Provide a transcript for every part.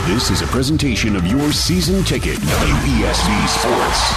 This is a presentation of your season ticket, WESB Sports.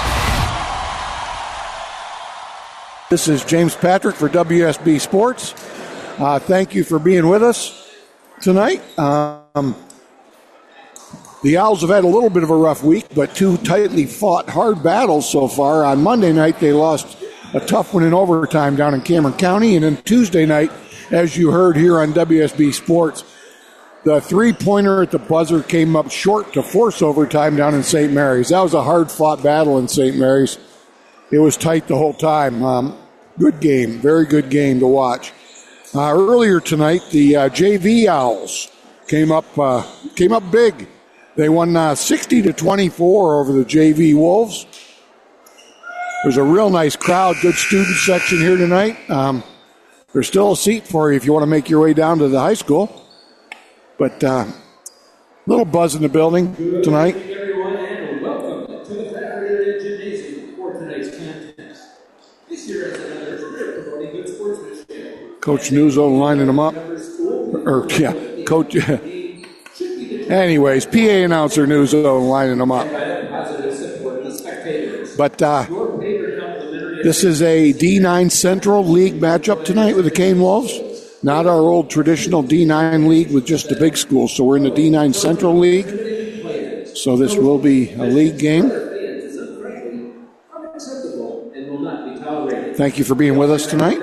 This is James Patrick for WSB Sports. Thank you for being with us tonight. The Owls have had a little bit of a rough week, but two tightly fought hard battles so far. On Monday night, they lost a tough one in overtime down in Cameron County, and then Tuesday night, as you heard here on WSB Sports, the three-pointer at the buzzer came up short to force overtime down in St. Mary's. That was a hard-fought battle in St. Mary's. It was tight the whole time. Good game, very good game to watch. Earlier tonight, the JV Owls came up big. They won 60-24 over the JV Wolves. There's a real nice crowd, good student section here tonight. There's still a seat for you if you want to make your way down to the high school. But little buzz in the building tonight. Good evening, everyone, and welcome to the Bradford Gymnasium for tonight's contest. This year is another trip promoting good sportsmanship. Coach Nuzzo lining them up. Coach. Anyways, PA announcer Nuzzo lining them up. But this is a D9 Central League matchup tonight with the Cane Wolves. Not our old traditional D9 league with just the big schools. So we're in the D9 Central League. So this will be a league game. Thank you for being with us tonight.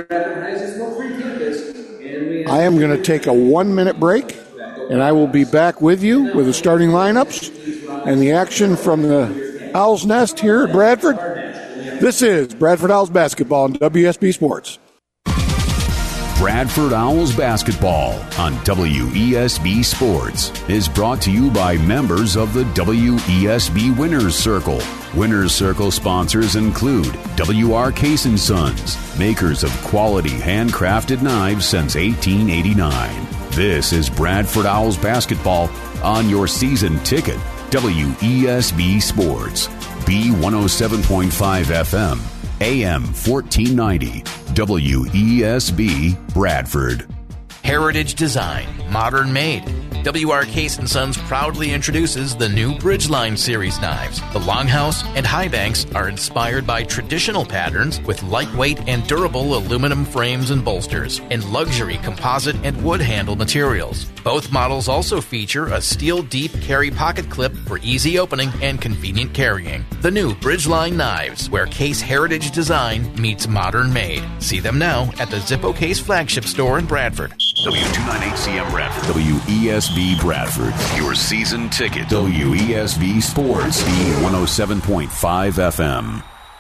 I am going to take a 1-minute break, and I will be back with you with the starting lineups and the action from the Owl's Nest here at Bradford. This is Bradford Owls basketball on WSB Sports. Bradford Owls basketball on WESB Sports is brought to you by members of the WESB Winners Circle. Winners Circle sponsors include W.R. Case & Sons, makers of quality handcrafted knives since 1889. This is Bradford Owls basketball on your season ticket, WESB Sports, B107.5 FM, AM 1490, WESB Bradford. Heritage design, modern made. W.R. Case & Sons proudly introduces the new Bridgeline Series knives. The Longhouse and Highbanks are inspired by traditional patterns with lightweight and durable aluminum frames and bolsters and luxury composite and wood handle materials. Both models also feature a steel deep carry pocket clip for easy opening and convenient carrying. The new Bridgeline knives, where Case heritage design meets modern made. See them now at the Zippo Case flagship store in Bradford. W298CM Bradford. WESB Bradford. Your season ticket. WESB Sports. B107.5 FM.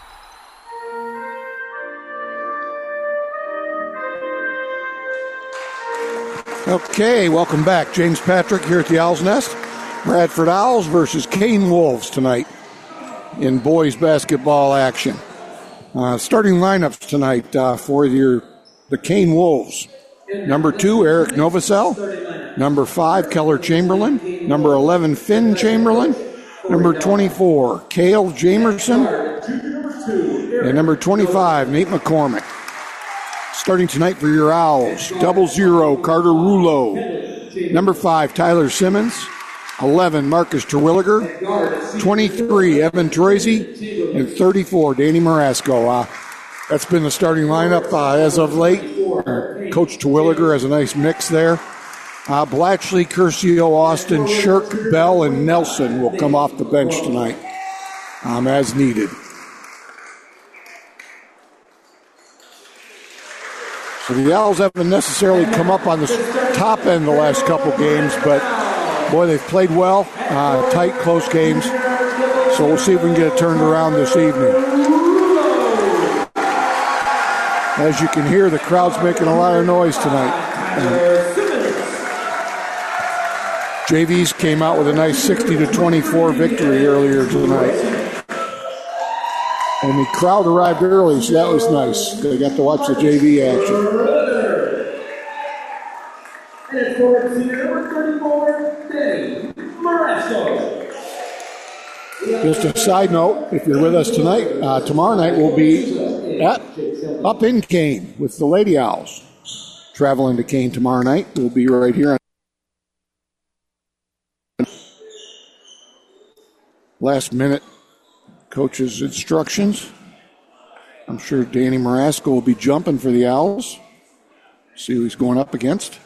Okay, welcome back. James Patrick here at the Owl's Nest. Bradford Owls versus Cane Wolves tonight in boys basketball action. Starting lineups tonight for the Cane Wolves. Number 2, Eric Novosel. Number 5, Keller Chamberlain. Number 11, Finn Chamberlain. Number 24, Cale Jamerson. And number 25, Nate McCormick. Starting tonight for your Owls, 00, Carter Rouleau. Number 5, Tyler Simmons. 11, Marcus Terwilliger. 23, Evan Troisi. And 34, Danny Marasco. That's been the starting lineup as of late. Coach Terwilliger has a nice mix there. Blatchley, Curcio, Austin, Shirk, Bell, and Nelson will come off the bench tonight as needed. So the Owls haven't necessarily come up on the top end the last couple games, but boy, they've played well, tight, close games. So we'll see if we can get it turned around this evening. As you can hear, the crowd's making a lot of noise tonight. JVs came out with a nice 60-24 victory earlier tonight. And the crowd arrived early, so that was nice. They got to watch the JV action. And for senior number 34, Danny Marasco. Just a side note, if you're with us tonight, tomorrow night we'll be up in Kane with the Lady Owls. Traveling to Kane tomorrow night. We'll be right here last minute coach's instructions. I'm sure Danny Marasco will be jumping for the Owls. See who he's going up against.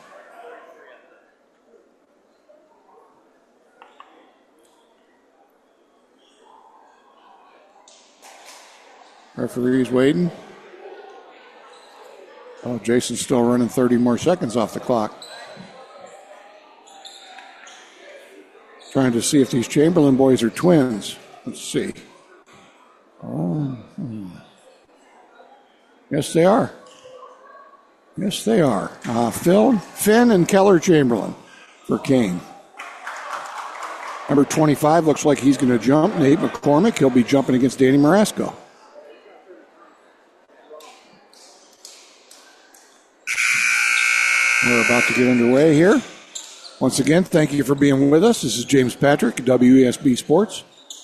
Referee's waiting. Oh, Jason's still running 30 more seconds off the clock. Trying to see if these Chamberlain boys are twins. Let's see. Oh, yes, they are. Yes, they are. Finn and Keller Chamberlain for Kane. Number 25 looks like he's going to jump. Nate McCormick, he'll be jumping against Danny Marasco. We're about to get underway here. Once again, thank you for being with us. This is James Patrick, WESB Sports.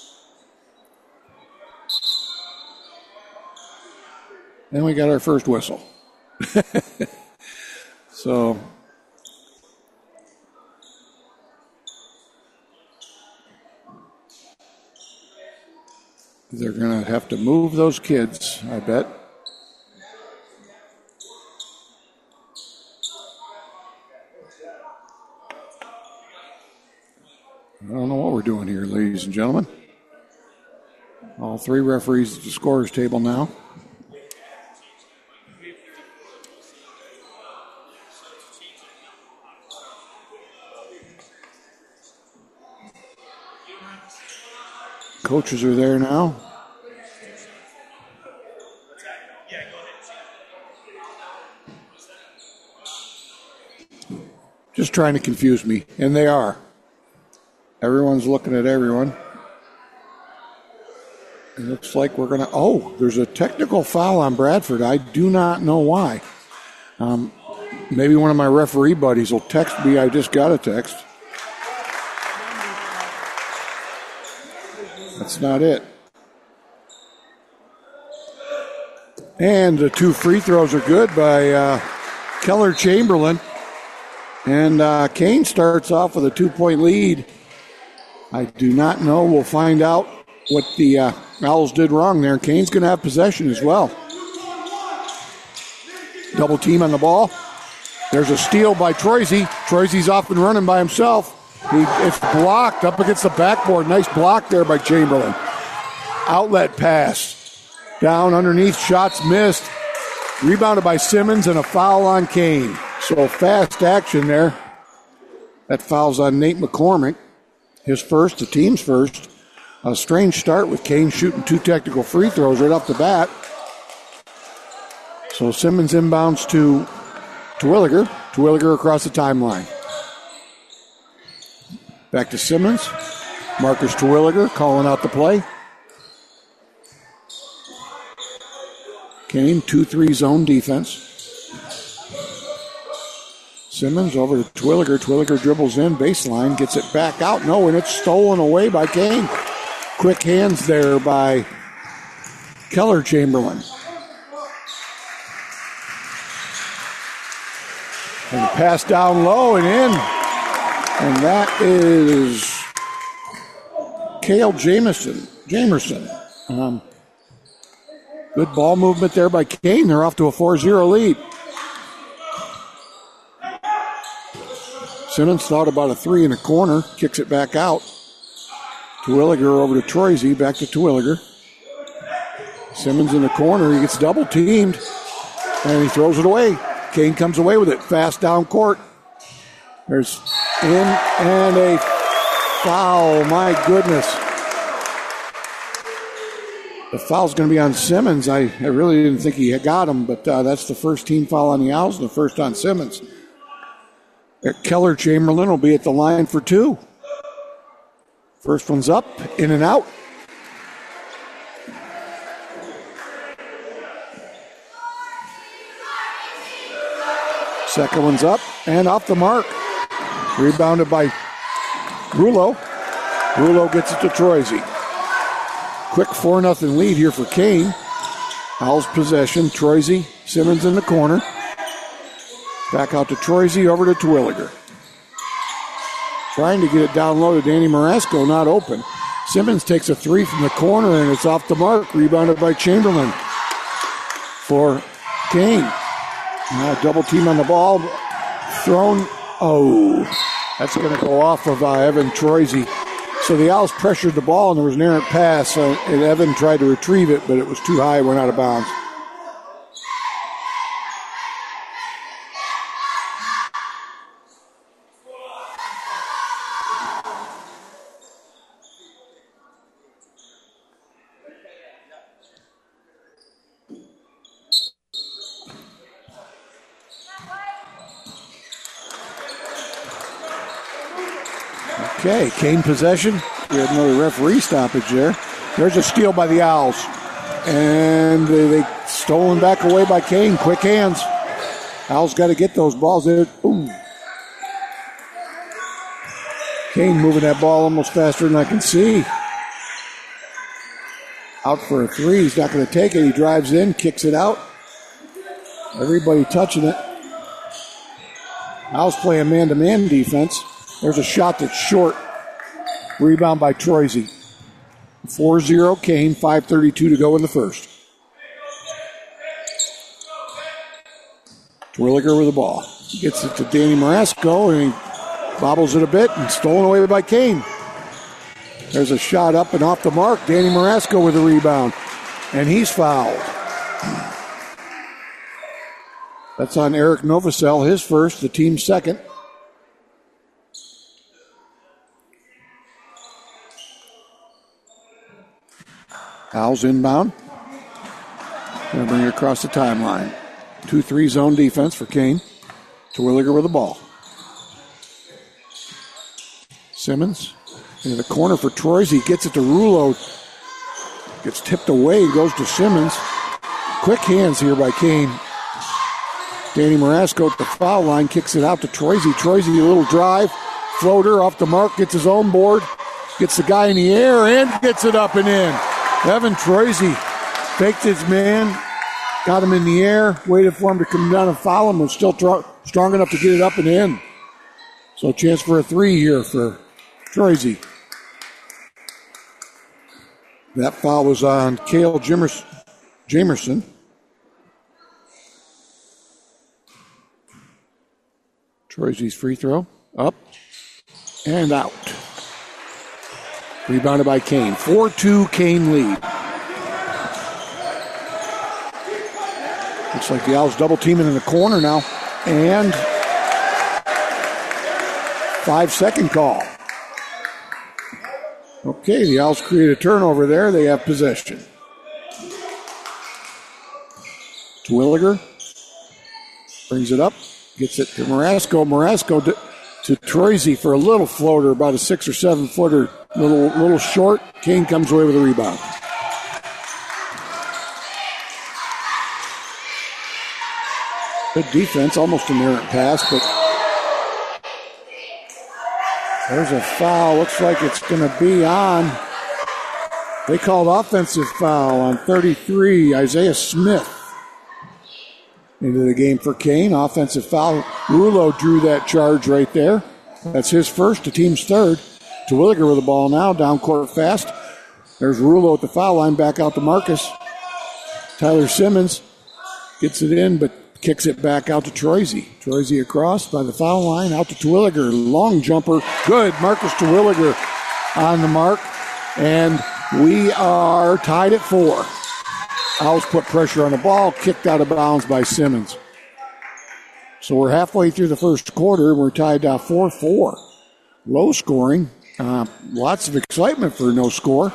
And we got our first whistle. So, they're going to have to move those kids, I bet. I don't know what we're doing here, ladies and gentlemen. All three referees at the scorer's table now. Coaches are there now. Just trying to confuse me, and they are. Everyone's looking at everyone. It looks like we're going to... Oh, there's a technical foul on Bradford. I do not know why. Maybe one of my referee buddies will text me. I just got a text. That's not it. And the two free throws are good by Keller Chamberlain. And Kane starts off with a 2-point lead. I do not know. We'll find out what the Owls did wrong there. Kane's going to have possession as well. Double team on the ball. There's a steal by Troisy. Troisy's off and running by himself. It's blocked up against the backboard. Nice block there by Chamberlain. Outlet pass. Down underneath, shots missed. Rebounded by Simmons and a foul on Kane. So fast action there. That foul's on Nate McCormick. His first, the team's first. A strange start with Kane shooting two technical free throws right off the bat. So Simmons inbounds to Terwilliger. Terwilliger across the timeline. Back to Simmons. Marcus Terwilliger calling out the play. Kane, 2-3 zone defense. Simmons over to Terwilliger. Terwilliger dribbles in, baseline, gets it back out. No, and it's stolen away by Kane. Quick hands there by Keller Chamberlain. And pass down low and in. And that is Cale Jamerson. Good ball movement there by Kane. They're off to a 4-0 lead. Simmons thought about a three in the corner. Kicks it back out. Terwilliger over to Troisy. Back to Terwilliger. Simmons in the corner. He gets double teamed. And he throws it away. Kane comes away with it. Fast down court. There's in and a foul. My goodness. The foul's going to be on Simmons. I really didn't think he got him, but that's the first team foul on the Owls and the first on Simmons. Keller Chamberlain will be at the line for two. First one's up, in and out. Second one's up and off the mark. Rebounded by Rulo. Rulo gets it to Troisy. Quick 4-0 lead here for Kane. Owls possession. Troisy, Simmons in the corner. Back out to Troisy, over to Terwilliger. Trying to get it down low to Danny Marasco, not open. Simmons takes a three from the corner, and it's off the mark. Rebounded by Chamberlain for Kane. Now double team on the ball. Thrown. Oh, that's going to go off of Evan Troisi. So the Owls pressured the ball, and there was an errant pass, and Evan tried to retrieve it, but it was too high, went out of bounds. Okay, Kane possession. We had another referee stoppage there. There's a steal by the Owls. And they stolen back away by Kane. Quick hands. Owls got to get those balls there. Ooh. Kane moving that ball almost faster than I can see. Out for a three. He's not going to take it. He drives in, kicks it out. Everybody touching it. Owls playing man-to-man defense. There's a shot that's short. Rebound by Troisi. 4-0 Kane, 5:32 to go in the first. Terwilliger with the ball. He gets it to Danny Marasco, and he bobbles it a bit and stolen away by Kane. There's a shot up and off the mark. Danny Marasco with the rebound, and he's fouled. That's on Eric Novosel, his first, the team's second. Owls inbound. Going to bring it across the timeline. 2-3 zone defense for Kane. Terwilliger with the ball. Simmons into the corner for Troisi. Gets it to Rulo. Gets tipped away. Goes to Simmons. Quick hands here by Kane. Danny Marasco at the foul line. Kicks it out to Troisi. Troisi, a little drive. Floater off the mark. Gets his own board. Gets the guy in the air and gets it up and in. Evan Troisi faked his man, got him in the air, waited for him to come down and foul him, was still strong enough to get it up and in. So a chance for a three here for Troisi. That foul was on Cale Jamerson. Troisi's free throw, up and out. Rebounded by Kane. 4-2 Kane lead. Looks like the Owls double teaming in the corner now. And 5-second call. Okay, the Owls create a turnover there. They have possession. Terwilliger brings it up. Gets it to Marasco. Marasco to Troisi for a little floater, about a 6 or 7 footer. Little short. Kane comes away with a rebound. Good defense, almost an errant pass, but there's a foul. Looks like it's going to be on. They called offensive foul on 33, Isaiah Smith. Into the game for Kane. Offensive foul. Rulo drew that charge right there. That's his first, the team's third. Terwilliger with the ball now, down court fast. There's Rulo at the foul line, back out to Marcus. Tyler Simmons gets it in, but kicks it back out to Troisi. Troisi across by the foul line, out to Terwilliger. Long jumper, good. Marcus Terwilliger on the mark. And we are tied at 4. Owls put pressure on the ball, kicked out of bounds by Simmons. So we're halfway through the first quarter. We're tied 4-4. Low scoring. Lots of excitement for no score.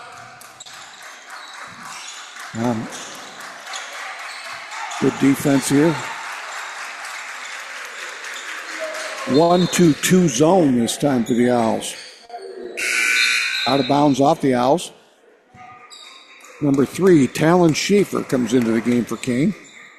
Good defense here. 1-2-2 zone this time for the Owls. Out of bounds off the Owls. Number 3, Talon Schaefer comes into the game for Kane.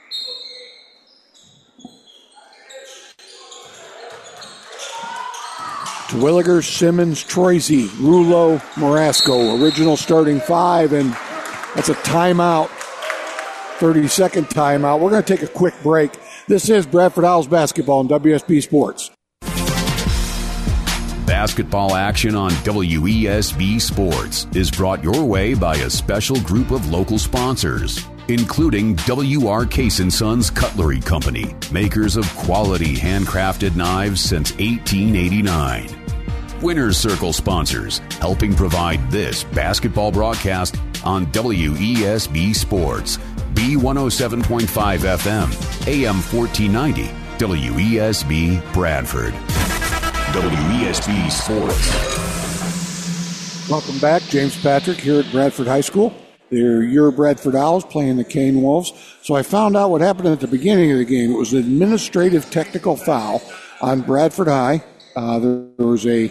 Terwilliger, Simmons, Troisi, Rulo, Marasco. Original starting 5, and that's a timeout. 30-second timeout. We're going to take a quick break. This is Bradford Owls basketball on WSB Sports. Basketball action on WESB Sports is brought your way by a special group of local sponsors, including W.R. Case & Sons Cutlery Company, makers of quality handcrafted knives since 1889. Winner's Circle sponsors, helping provide this basketball broadcast on WESB Sports, B107.5 FM, AM 1490, WESB Bradford. WESB Sports. Welcome back. James Patrick here at Bradford High School. They're your Bradford Owls playing the Cane Wolves. So I found out what happened at the beginning of the game. It was an administrative technical foul on Bradford High. There was a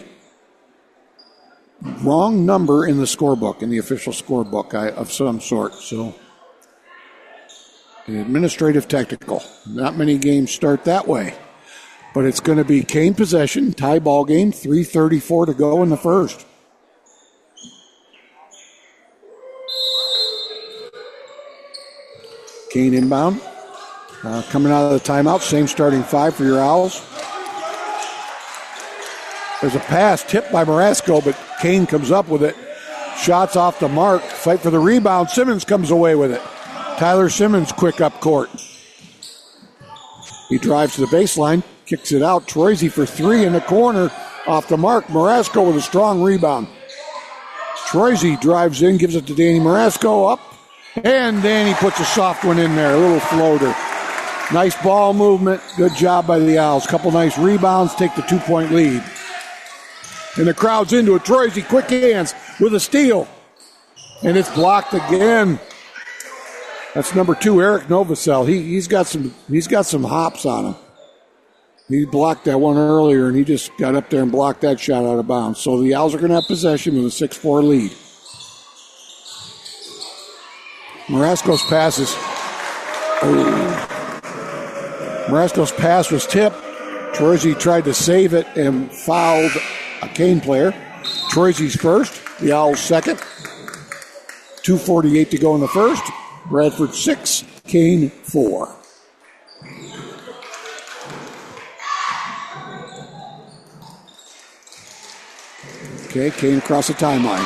wrong number in the scorebook, in the official scorebook of some sort. So an administrative technical. Not many games start that way. But it's going to be Cane possession, tie ball game, 3:34 to go in the first. Cane inbound. Coming out of the timeout, same starting five for your Owls. There's a pass tipped by Marasco, but Cane comes up with it. Shots off the mark. Fight for the rebound. Simmons comes away with it. Tyler Simmons quick up court. He drives to the baseline. Kicks it out. Troisi for three in the corner. Off the mark. Marasco with a strong rebound. Troisi drives in, gives it to Danny Marasco. Up. And Danny puts a soft one in there. A little floater. Nice ball movement. Good job by the Owls. Couple nice rebounds. Take the 2-point lead. And the crowd's into it. Troisi, quick hands with a steal. And it's blocked again. That's number 2, Eric Novosel. He's got some hops on him. He blocked that one earlier, and he just got up there and blocked that shot out of bounds. So the Owls are going to have possession with a 6-4 lead. Marasco's pass was tipped. Troisi tried to save it and fouled a Cane player. Troisi's first, the Owls second. 2:48 to go in the first. Bradford 6, Cane 4. Okay, Cane across the timeline.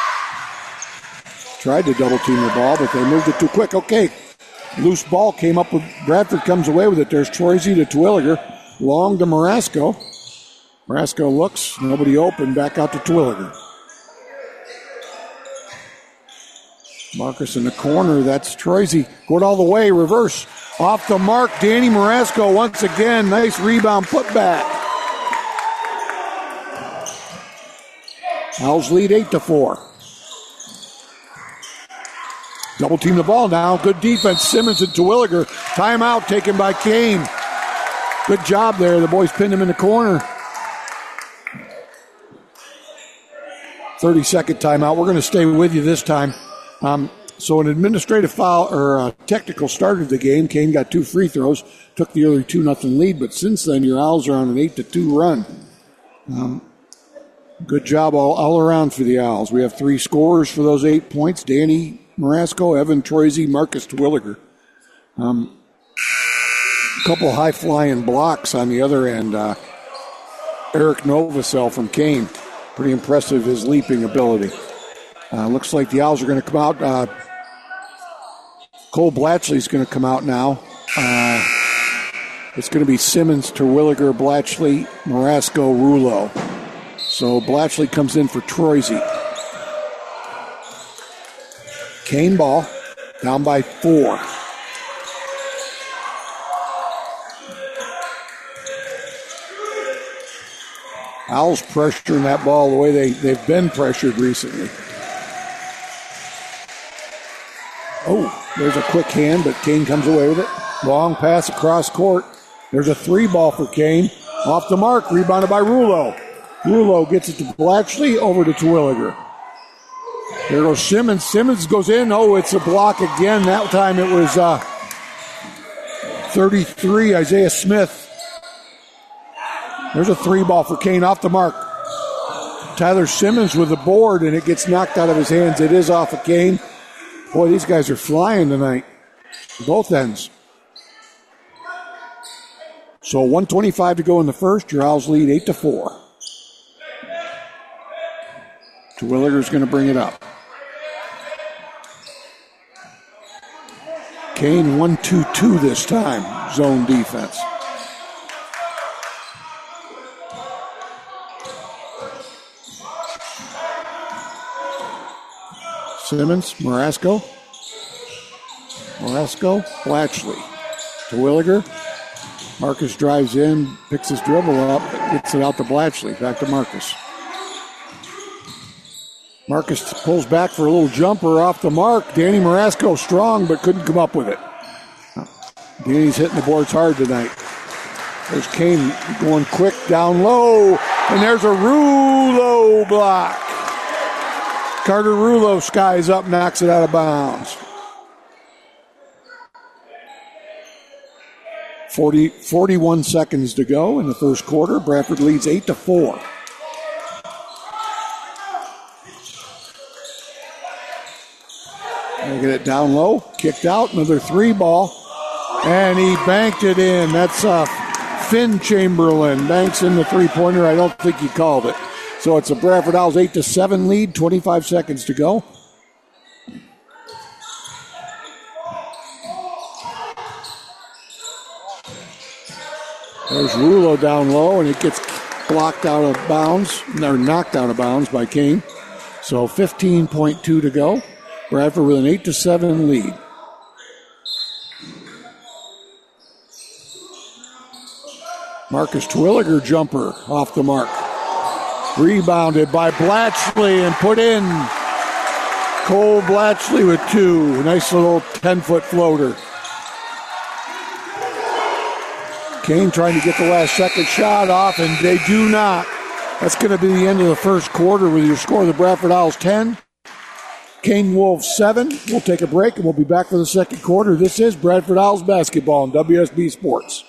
Tried to double team the ball, but they moved it too quick. Okay, loose ball came up with Bradford, comes away with it. There's Troisi to Terwilliger. Long to Marasco. Marasco looks, nobody open, back out to Terwilliger. Marcus in the corner, that's Troisi. Going all the way, reverse. Off the mark, Danny Marasco once again. Nice rebound, put back. Owls lead 8-4. Double team the ball now. Good defense. Simmons and Terwilliger. Timeout taken by Cane. Good job there. The boys pinned him in the corner. 30-second timeout. We're going to stay with you this time. So an administrative foul or a technical started the game. Cane got 2 free throws. Took the early 2-0 lead. But since then, your Owls are on an 8-2 run. Good job all around for the Owls. We have 3 scorers for those 8 points. Danny Marasco, Evan Troisi, Marcus Terwilliger. A couple high-flying blocks on the other end. Eric Novosel from Cane. Pretty impressive, his leaping ability. Looks like the Owls are going to come out. Cole Blatchley's going to come out now. It's going to be Simmons, Terwilliger, Blatchley, Marasco, Rulo. So Blatchley comes in for Troisi. Cane ball, down by 4. Owls pressuring that ball the way they've been pressured recently. Oh, there's a quick hand, but Cane comes away with it. Long pass across court. There's a 3 ball for Cane. Off the mark, rebounded by Rulo. Rulo gets it to Blatchley, over to Terwilliger. There goes Simmons. Simmons goes in. Oh, it's a block again. That time it was 33, Isaiah Smith. There's a 3 ball for Cane off the mark. Tyler Simmons with the board, and it gets knocked out of his hands. It is off of Cane. Boy, these guys are flying tonight. Both ends. So 1:25 to go in the first. Your Owls lead 8-4. Terwilliger's going to bring it up. Kane 1-2-2 this time, zone defense. Simmons, Marasco, Blatchley. Terwilliger. Marcus drives in, picks his dribble up, gets it out to Blatchley. Back to Marcus. Marcus pulls back for a little jumper off the mark. Danny Marasco strong, but couldn't come up with it. Danny's hitting the boards hard tonight. There's Kane going quick down low, and there's a Rulo block. Carter Rulo skies up, knocks it out of bounds. 41 seconds to go in the first quarter. Bradford leads 8-4. They get it down low, kicked out, another 3 ball, and he banked it in. That's Finn Chamberlain banks in the 3-pointer. I don't think he called it. So it's a Bradford Owls 8-7 lead, 25 seconds to go. There's Rulo down low, and it gets blocked out of bounds, or knocked out of bounds by Kane. So 15.2 to go. Bradford with an 8-7 lead. Marcus Terwilliger jumper off the mark. Rebounded by Blatchley and put in. Cole Blatchley with 2. Nice little 10-foot floater. Kane trying to get the last second shot off, and they do not. That's going to be the end of the first quarter with your score. The Bradford Owls 10, Kane Wolves 7. We'll take a break, and we'll be back for the second quarter. This is Bradford Owls basketball on WSB Sports.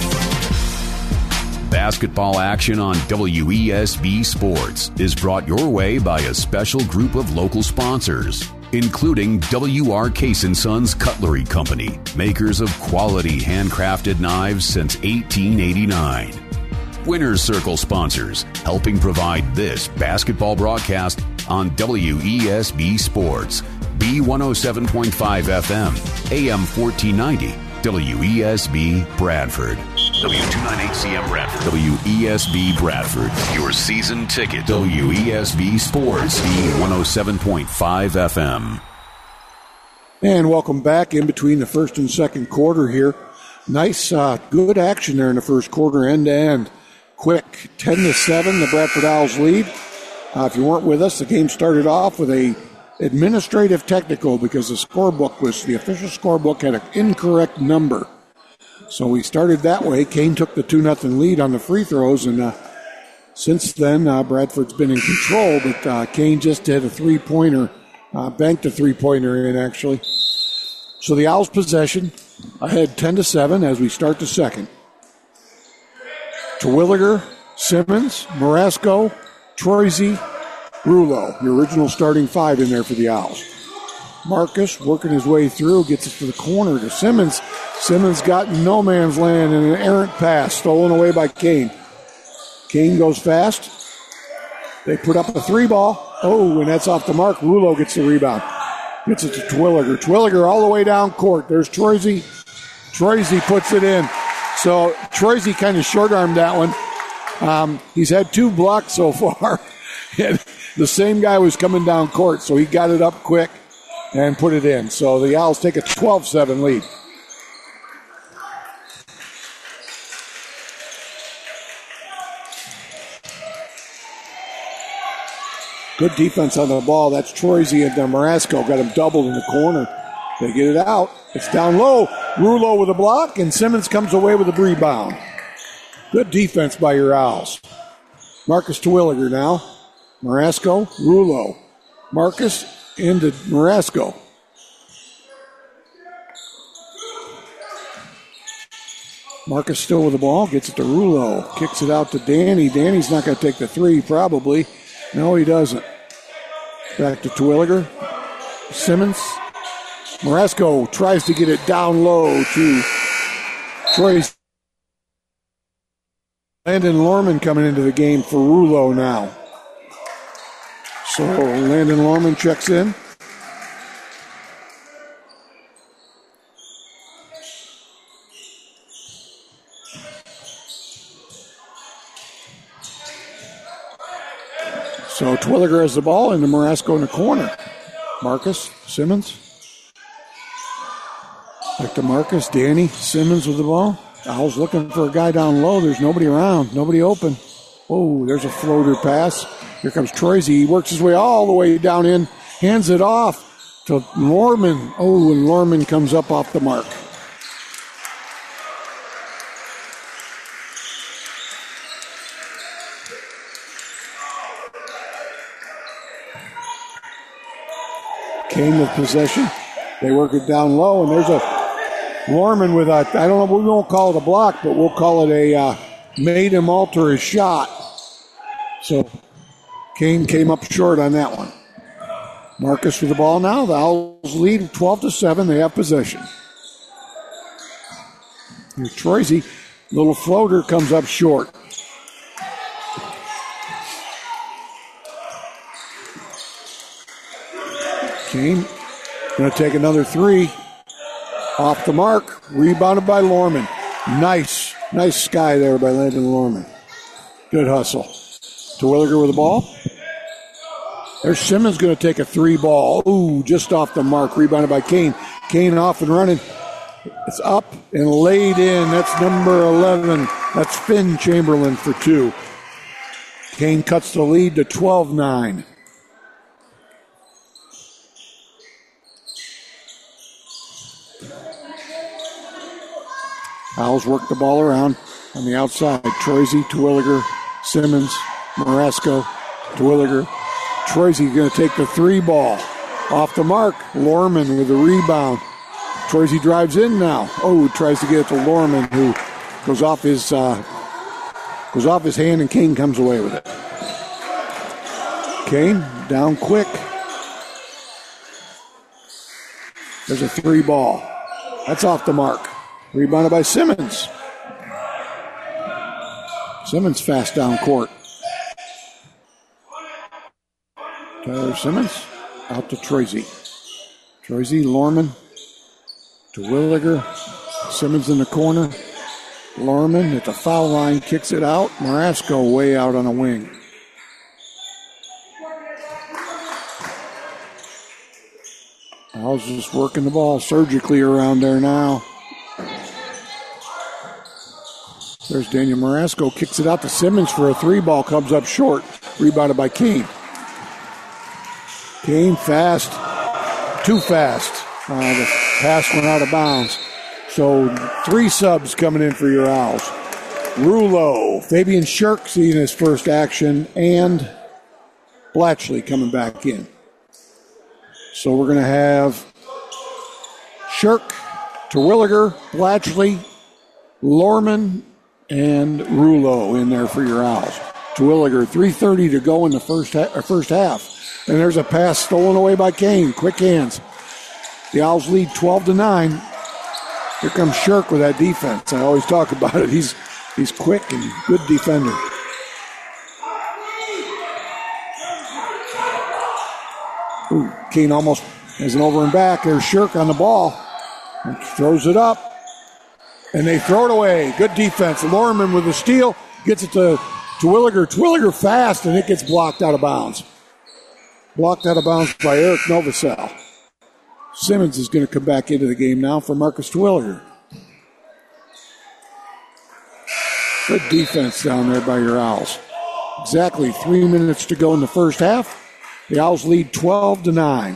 Basketball action on WESB Sports is brought your way by a special group of local sponsors, including W.R. Case & Sons Cutlery Company, makers of quality handcrafted knives since 1889. Winners Circle sponsors, helping provide this basketball broadcast on WESB Sports, B107.5 FM, AM 1490, WESB Bradford. W298CM Bradford. WESB Bradford. Your season ticket. WESB Sports. B107.5 FM. And welcome back in between the first and second quarter here. Nice, good action there in the first quarter, end to end. Quick, 10-7, the Bradford Owls lead. If you weren't with us, the game started off with a administrative technical because the official scorebook had an incorrect number. So we started that way. Kane took the 2-0 lead on the free throws, and since then, Bradford's been in control, but Kane just hit a 3-pointer, banked a 3-pointer in, actually. So the Owls' possession ahead 10-7 as we start the second. Terwilliger, Simmons, Marasco, Troisy, Rulo, the original starting 5 in there for the Owls. Marcus working his way through, gets it to the corner to Simmons. Simmons got no man's land and an errant pass stolen away by Kane. Kane goes fast. They put up a 3-ball. Oh, and that's off the mark. Rulo gets the rebound. Gets it to Terwilliger. Terwilliger all the way down court. There's Troisy. Troisy puts it in. So Troisy kind of short-armed that one. He's had 2 blocks so far. The same guy was coming down court, so he got it up quick and put it in. So the Owls take a 12-7 lead. Good defense on the ball. That's Troisy and Marasco. Got him doubled in the corner. They get it out. It's down low. Rulo with a block, and Simmons comes away with a rebound. Good defense by your Owls. Marcus Terwilliger now. Marasco, Rulo. Marcus into Marasco. Marcus still with the ball. Gets it to Rulo. Kicks it out to Danny. Danny's not going to take the 3, probably. No, he doesn't. Back to Terwilliger. Simmons. Marasco tries to get it down low to Troy. Landon Lorman coming into the game for Rulo now. So Landon Lorman checks in. So Twilliger has the ball into Marasco in the corner. Marcus, Simmons. Back to Marcus, Danny, Simmons with the ball. Owls looking for a guy down low. There's nobody around, nobody open. Oh, there's a floater pass. Here comes Troise. He works his way all the way down in, hands it off to Lorman. Oh, and Lorman comes up off the mark. Kane with possession. They work it down low, and there's a Lorman with a, I don't know, we won't call it a block, but we'll call it a made him alter his shot. So Kane came up short on that one. Marcus with the ball now. The Owls lead 12-7. They have possession. Here's Troise. Little floater comes up short. Kane going to take another three. Off the mark. Rebounded by Lorman. Nice sky there by Landon Lorman. Good hustle. Terwilliger with the ball. There's Simmons going to take a three ball. Ooh, just off the mark. Rebounded by Kane. Kane off and running. It's up and laid in. That's number 11. That's Finn Chamberlain for two. Kane cuts the lead to 12-9. Owls work the ball around on the outside. Troise, Terwilliger, Simmons, Marasco, Terwilliger. Troise going to take the three ball. Off the mark. Lorman with the rebound. Troise drives in now. Oh, tries to get it to Lorman, who goes off his hand, and Kane comes away with it. Kane down quick. There's a three ball. That's off the mark. Rebounded by Simmons. Simmons fast down court. Tyler Simmons out to Troise. Troise, Lorman, Terwilliger, Simmons in the corner. Lorman at the foul line kicks it out. Marasco way out on a wing. Owls just working the ball surgically around there now. There's Daniel Marasco, kicks it out to Simmons for a three ball, comes up short. Rebounded by Kane. Kane fast, too fast. The pass went out of bounds. So three subs coming in for your Owls. Rulo, Fabian Shirk seeing his first action, and Blatchley coming back in. So we're going to have Shirk, Terwilliger, Blatchley, Lorman, and Rulo in there for your Owls. Terwilliger, 3:30 to go in the first half. And there's a pass stolen away by Kane. Quick hands. The Owls lead 12-9. Here comes Shirk with that defense. I always talk about it. He's quick and good defender. Ooh, Kane almost has an over and back. There's Shirk on the ball. And throws it up. And they throw it away. Good defense. Lorman with the steal. Gets it to Terwilliger. Terwilliger fast, and it gets blocked out of bounds. Blocked out of bounds by Eric Novosel. Simmons is going to come back into the game now for Marcus Terwilliger. Good defense down there by your Owls. Exactly 3 minutes to go in the first half. The Owls lead 12-9.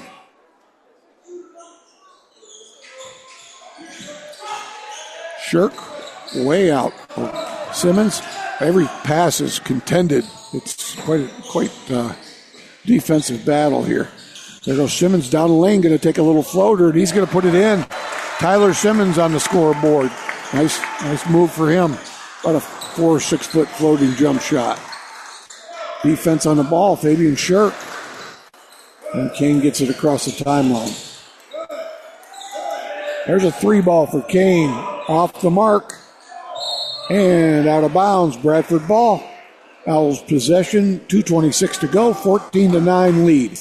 Shirk way out. Simmons, every pass is contended. It's quite defensive battle here. There goes Simmons down the lane, going to take a little floater, and he's going to put it in. Tyler Simmons on the scoreboard. Nice move for him. About a 4 or 6 foot floating jump shot. Defense on the ball, Fabian Shirk. And Kane gets it across the timeline. There's a three ball for Kane. Off the mark. And out of bounds, Bradford ball. Owls possession, 2:26 to go, 14-9 lead.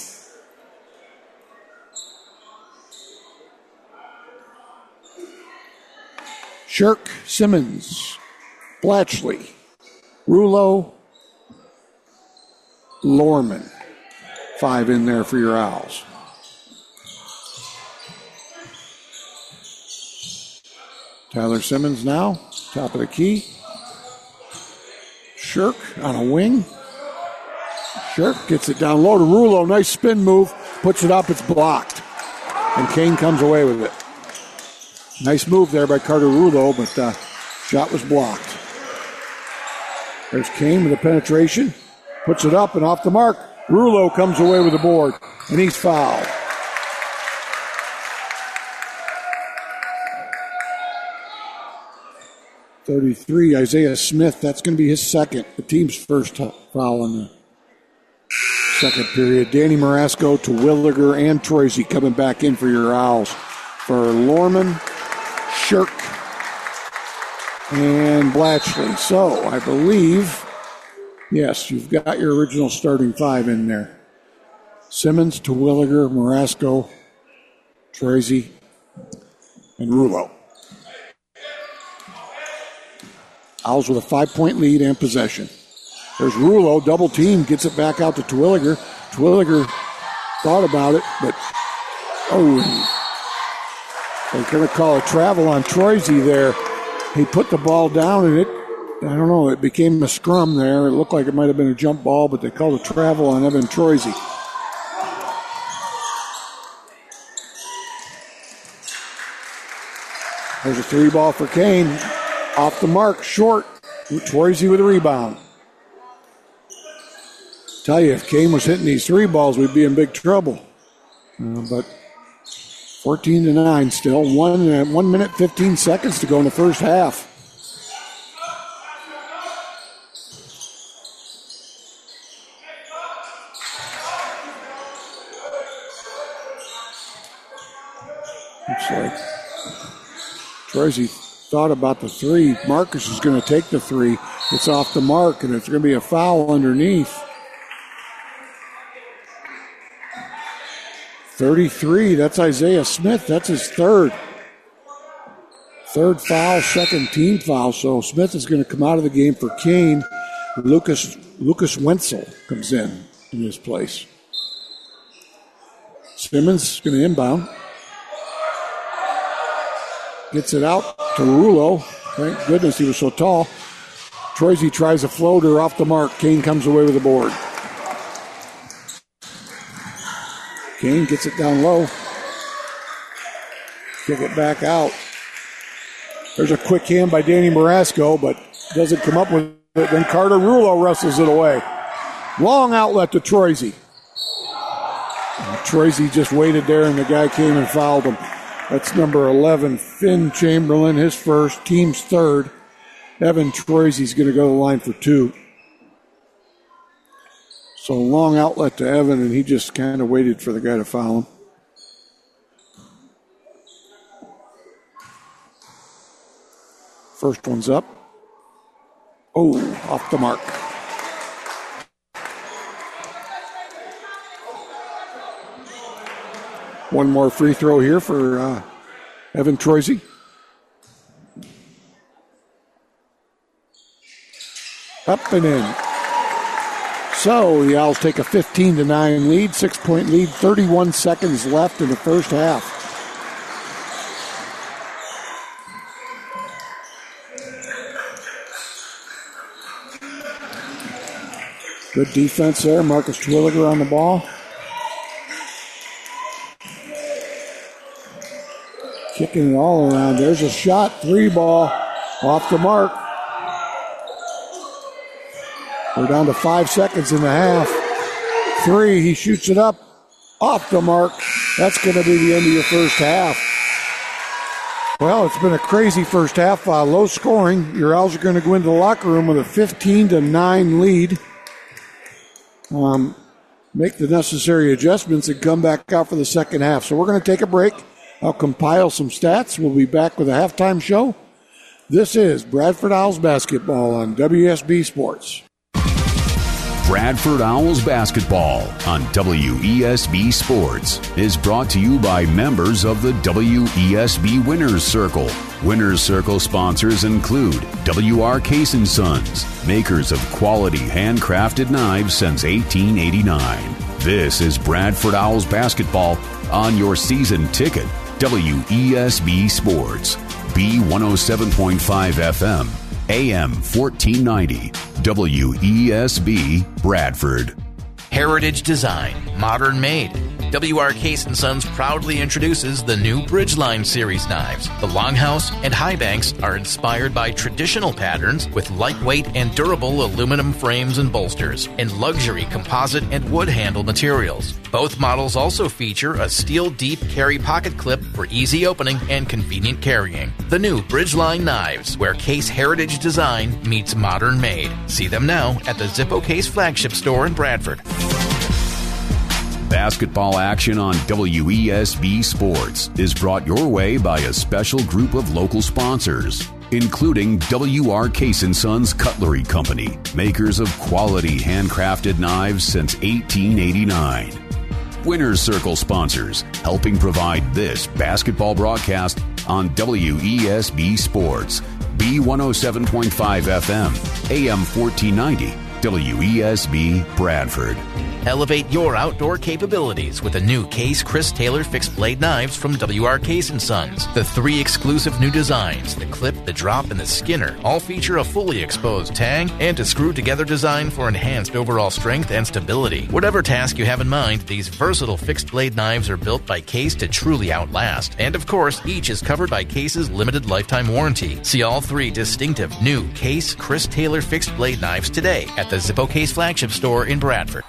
Shirk, Simmons, Blatchley, Rulo, Lorman. 5 in there for your Owls. Tyler Simmons now, top of the key. Shirk on a wing. Shirk gets it down low to Rulo. Nice spin move. Puts it up. It's blocked. And Kane comes away with it. Nice move there by Carter Rulo, but shot was blocked. There's Kane with the penetration. Puts it up and off the mark. Rulo comes away with the board, and he's fouled. .33, Isaiah Smith. That's going to be his second, the team's first foul in the second period. Danny Marasco to Williger and Troisy coming back in for your Owls. For Lorman, Shirk, and Blatchley. So, I believe, yes, you've got your original starting 5 in there. Simmons to Williger, Marasco, Troisy, and Rulo. Owls with a 5-point lead and possession. There's Rulo, double team, gets it back out to Terwilliger. Terwilliger thought about it, but they're going to call a travel on Troisy there. He put the ball down and it became a scrum there. It looked like it might have been a jump ball, but they called a travel on Evan Troisy. There's a 3 ball for Kane. Off the mark, short. Troisy with a rebound. Tell you, if Kane was hitting these 3 balls, we'd be in big trouble. But 14-9 still. 1 minute, 15 seconds to go in the first half. Looks like Troisy thought about the 3. Marcus is going to take the 3. It's off the mark, and it's going to be a foul underneath. 33, that's Isaiah Smith. That's his third. Third foul, second team foul. So Smith is going to come out of the game for Kane. Lucas Wenzel comes in his place. Simmons is going to inbound. Gets it out to Rulo. Thank goodness he was so tall. Troisy tries a floater off the mark. Kane comes away with the board. Kane gets it down low. Kick it back out. There's a quick hand by Danny Marasco, but doesn't come up with it. Then Carter Rulo wrestles it away. Long outlet to Troisy. Troisy just waited there, and the guy came and fouled him. That's number 11, Finn Chamberlain, his first, team's third. Evan Troisy's going to go to the line for 2. So long outlet to Evan, and he just kind of waited for the guy to foul him. First one's up. Off the mark. One more free throw here for Evan Troisy. Up and in. So the Owls take a 15-9 lead, 6-point lead, 31 seconds left in the first half. Good defense there. Marcus Terwilliger on the ball. Kicking it all around. There's a shot. 3 ball off the mark. We're down to 5 seconds in the half. 3. He shoots it up. Off the mark. That's going to be the end of your first half. Well, it's been a crazy first half. Low scoring. Your Owls are going to go into the locker room with a 15-9 lead. Make the necessary adjustments and come back out for the second half. So we're going to take a break. I'll compile some stats. We'll be back with a halftime show. This is Bradford Owls basketball on WSB Sports. Bradford Owls basketball on WESB Sports is brought to you by members of the WESB Winners Circle. Winners Circle sponsors include W.R. Case & Sons, makers of quality handcrafted knives since 1889. This is Bradford Owls basketball on your season ticket, WESB Sports, B107.5 FM, AM 1490, WESB Bradford. Heritage design, modern made. W.R. Case & Sons proudly introduces the new Bridgeline Series knives. The Longhouse and High Banks are inspired by traditional patterns with lightweight and durable aluminum frames and bolsters and luxury composite and wood handle materials. Both models also feature a steel deep carry pocket clip for easy opening and convenient carrying. The new Bridgeline knives, where Case heritage design meets modern made. See them now at the Zippo Case flagship store in Bradford. Basketball action on WESB Sports is brought your way by a special group of local sponsors, including W.R. Case & Sons Cutlery Company, makers of quality handcrafted knives since 1889. Winners Circle sponsors, helping provide this basketball broadcast on WESB Sports, B107.5 FM, AM 1490, WESB Bradford. Elevate your outdoor capabilities with the new Case Chris Taylor fixed blade knives from W.R. Case & Sons. The 3 exclusive new designs, the clip, the drop, and the skinner, all feature a fully exposed tang and a screw-together design for enhanced overall strength and stability. Whatever task you have in mind, these versatile fixed blade knives are built by Case to truly outlast. And of course, each is covered by Case's limited lifetime warranty. See all 3 distinctive new Case Chris Taylor fixed blade knives today at the Zippo Case flagship store in Bradford.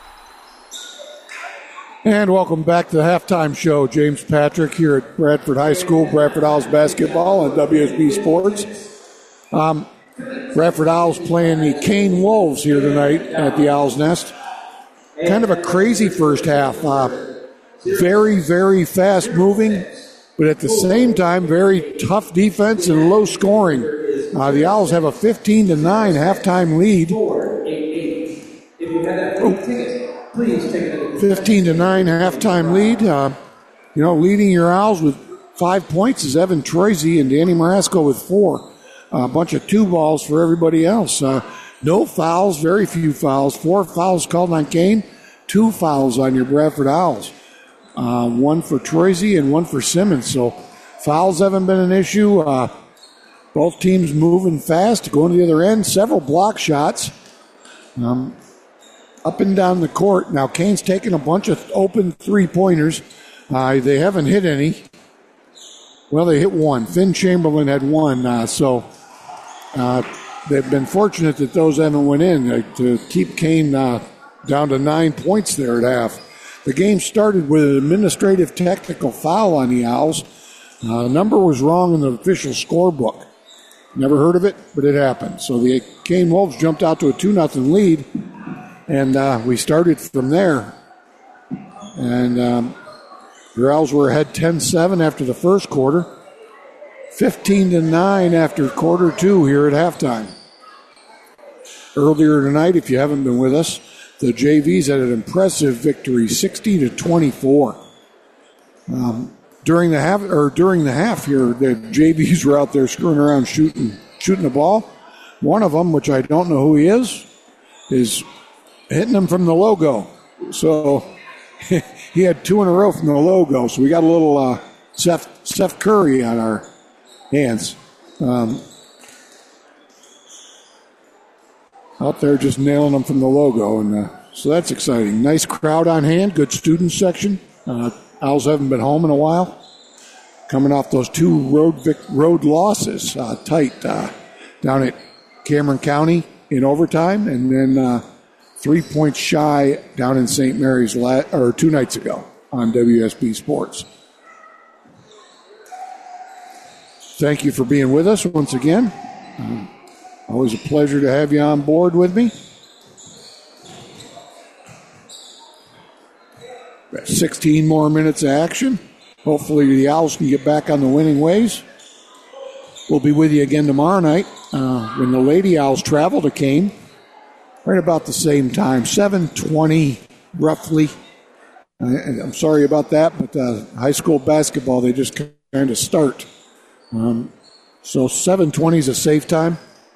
And welcome back to the halftime show. James Patrick here at Bradford High School, Bradford Owls basketball on WSB Sports. Bradford Owls playing the Kane Wolves here tonight at the Owls Nest. Kind of a crazy first half. Very, very fast moving, but at the same time, very tough defense and low scoring. The Owls have a 15-9 halftime lead. 15-9 halftime lead. Leading your Owls with 5 points is Evan Troisy and Danny Marasco with 4. A bunch of 2 balls for everybody else. No fouls, very few fouls. 4 fouls called on Kane, 2 fouls on your Bradford Owls. 1 for Troisy and 1 for Simmons. So fouls haven't been an issue. Both teams moving fast, going to the other end. Several block shots. Up and down the court. Now, Kane's taken a bunch of open three-pointers. They haven't hit any. Well, they hit 1. Finn Chamberlain had 1. So they've been fortunate that those haven't went in to keep Kane down to 9 points there at half. The game started with an administrative technical foul on the Owls. The number was wrong in the official scorebook. Never heard of it, but it happened. So the Kane Wolves jumped out to a 2-0 lead. And we started from there. And your Owls were ahead 10-7 after the first quarter. 15-9 after quarter 2 here at halftime. Earlier tonight, if you haven't been with us, the JVs had an impressive victory, 60-24. During the half here, the JVs were out there screwing around shooting the ball. One of them, which I don't know who he is hitting them from the logo. So he had 2 in a row from the logo. So we got a little Steph Curry on our hands. Out there just nailing them from the logo. And so that's exciting. Nice crowd on hand. Good student section. Owls haven't been home in a while. Coming off those 2 road losses. Tight down at Cameron County in overtime. And then 3 points shy down in St. Mary's 2 nights ago on WSB Sports. Thank you for being with us once again. Always a pleasure to have you on board with me. 16 more minutes of action. Hopefully the Owls can get back on the winning ways. We'll be with you again tomorrow night when the Lady Owls travel to Kane. right about the same time, 7:20 roughly. I'm sorry about that, but high school basketball, they just kind of start. So 7:20 is a safe time.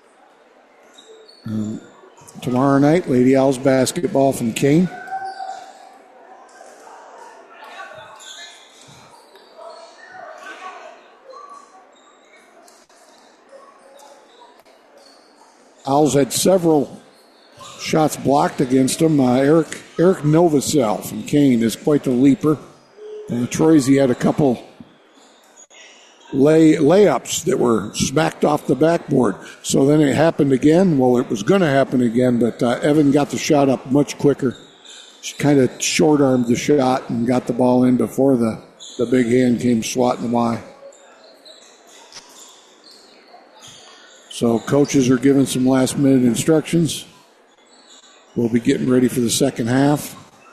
Tomorrow night, Lady Owls basketball from Kane. Owls had several shots blocked against them. Eric Novosel from Kane is quite the leaper. Troisi had a couple layups that were smacked off the backboard. So then it happened again. Well, it was going to happen again, but Evan got the shot up much quicker. She kind of short-armed the shot and got the ball in before the big hand came swatting by. So coaches are giving some last-minute instructions. We'll be getting ready for the second half.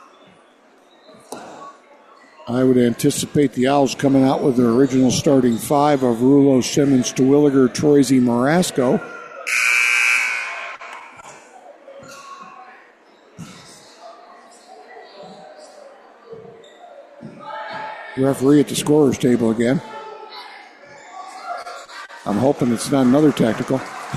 I would anticipate the Owls coming out with their original starting five of Rulo, Simmons, Terwilliger, Troisi, Marasco. Referee at the scorer's table again. I'm hoping it's not another tactical.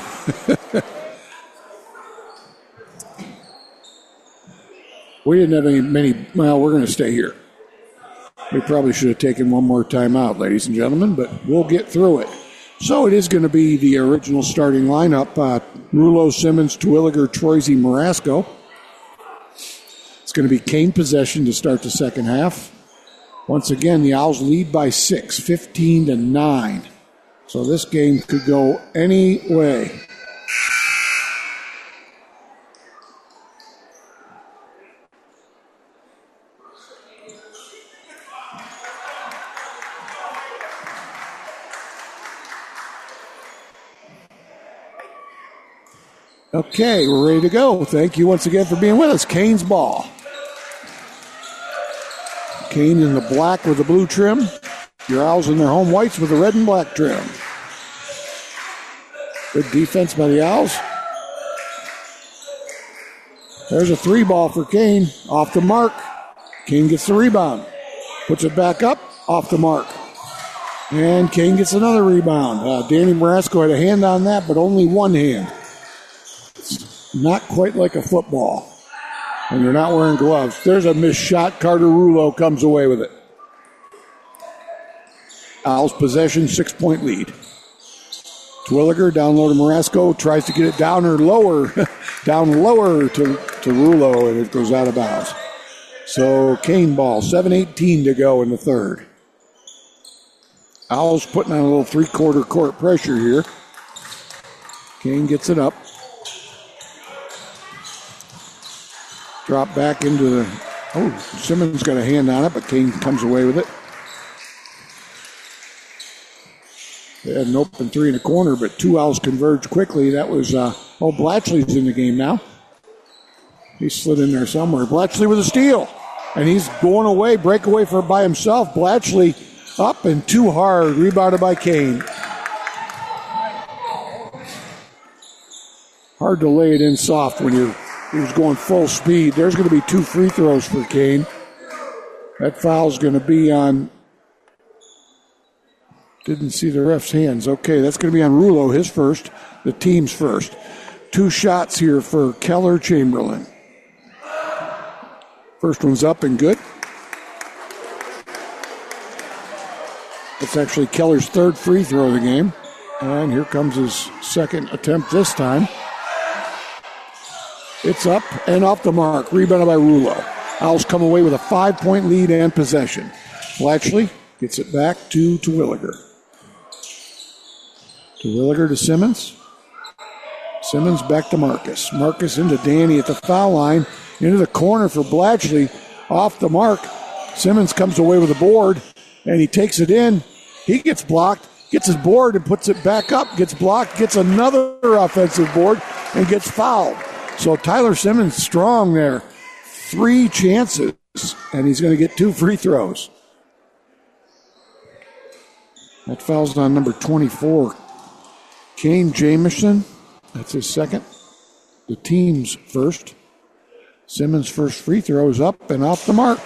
We didn't have well, we're going to stay here. We probably should have taken one more time out, ladies and gentlemen, but we'll get through it. So it is going to be the original starting lineup. Rulo, Simmons, Terwilliger, Troisi, Marasco. It's going to be Kane possession to start the second half. Once again, the Owls lead by 6, 15-9. So this game could go any way. Okay, we're ready to go. Thank you once again for being with us. Kane's ball. Kane in the black with the blue trim. Your Owls in their home whites with the red and black trim. Good defense by the Owls. There's a three ball for Kane. Off the mark. Kane gets the rebound. Puts it back up. Off the mark. And Kane gets another rebound. Danny Marasco had a hand on that, but only one hand. It's not quite like a football. And they're not wearing gloves. There's a missed shot. Carter Rulo comes away with it. Owls possession, 6-point lead. Terwilliger down low to Marasco, tries to get it down or lower, down lower to Rulo, and it goes out of bounds. So Kane ball, 7:18 to go in the third. Owls putting on a little three-quarter court pressure here. Kane gets it up. Drop back into the, Simmons got a hand on it, but Kane comes away with it. They had an open three in the corner, but two Owls converged quickly. That was, Blatchley's in the game now. He slid in there somewhere. Blatchley with a steal. And he's going away, breakaway by himself. Blatchley up and too hard. Rebounded by Kane. Hard to lay it in soft when he was going full speed. There's going to be 2 free throws for Kane. That foul's going to be on... Didn't see the ref's hands. Okay, that's going to be on Rulo, his first, the team's first. 2 shots here for Keller Chamberlain. First one's up and good. It's actually Keller's third free throw of the game. And here comes his second attempt this time. It's up and off the mark. Rebounded by Rulo. Owls come away with a 5-point lead and possession. Blatchley gets it back to Terwilliger. Terwilliger to Simmons. Simmons back to Marcus. Marcus into Danny at the foul line. Into the corner for Blatchley. Off the mark. Simmons comes away with a board, and he takes it in. He gets blocked, gets his board and puts it back up. Gets blocked, gets another offensive board, and gets fouled. So Tyler Simmons strong there. 3 chances, and he's going to get 2 free throws. That foul's on number 24. Kane Jamison, that's his second. the team's first. Simmons' first free throw is up and off the mark.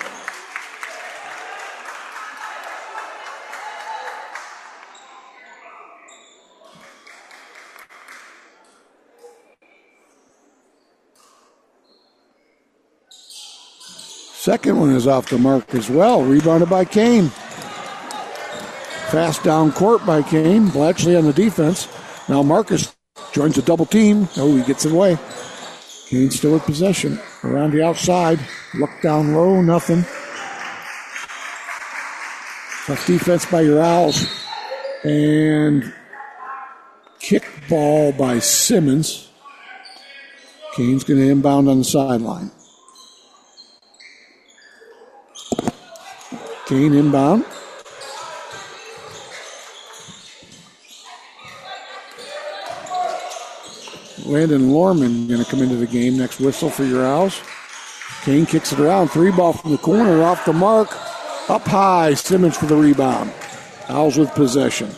Second one is off the mark as well. Rebounded by Kane. Fast down court by Kane. Blatchley on the defense. Now Marcus joins a double team. Oh, he gets it away. Kane still with possession. Around the outside. Look down low. Nothing. Tough defense by your Owls. And kick ball by Simmons. Kane's going to inbound on the sideline. Kane inbound. Landon Lorman going to come into the game. Next whistle for your Owls. Kane kicks it around. 3-ball from the corner. Off the mark. Up high. Simmons for the rebound. Owls with possession.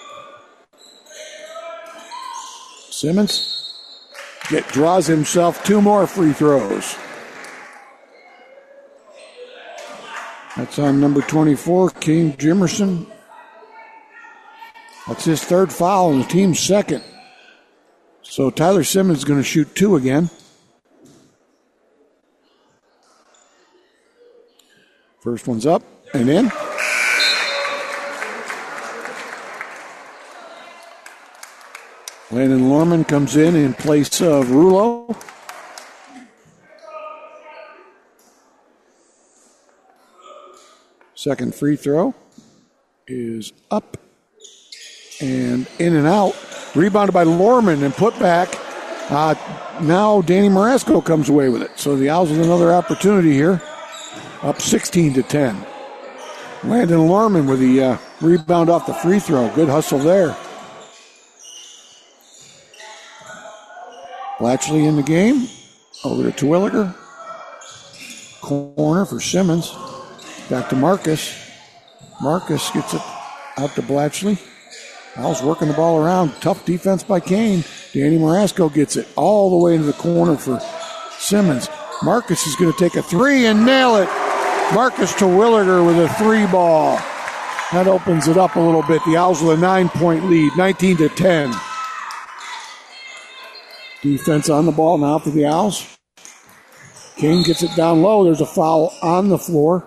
Simmons draws himself 2 more free throws. That's on number 24, King Jimerson. That's his 3rd foul and the team's 2nd. So Tyler Simmons is going to shoot 2 again. First one's up and in. Landon Lorman comes in place of Rulo. Second free throw is up and in and out. Rebounded by Lorman and put back. Now Danny Marasco comes away with it. So the Owls with another opportunity here. Up 16-10. Landon Lorman with the rebound off the free throw. Good hustle there. Blatchley in the game. Over to Terwilliger. Corner for Simmons. Back to Marcus. Marcus gets it out to Blatchley. Owls working the ball around. Tough defense by Kane. Danny Marasco gets it all the way into the corner for Simmons. Marcus is going to take a 3 and nail it. Marcus Terwilliger with a 3-ball. That opens it up a little bit. The Owls with a 9-point lead, 19-10. Defense on the ball now for the Owls. Kane gets it down low. There's a foul on the floor.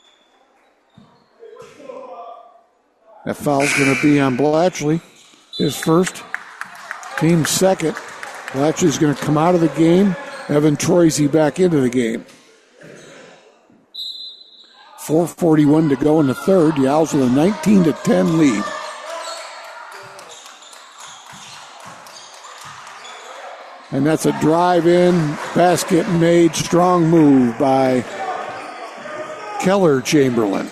That foul's going to be on Blatchley. His first. Team's 2nd. Blatchley's going to come out of the game. Evan Troisy back into the game. 4:41 to go in the 3rd. The Owls with a 19-10 lead. And that's a drive-in, basket made, strong move by Keller Chamberlain.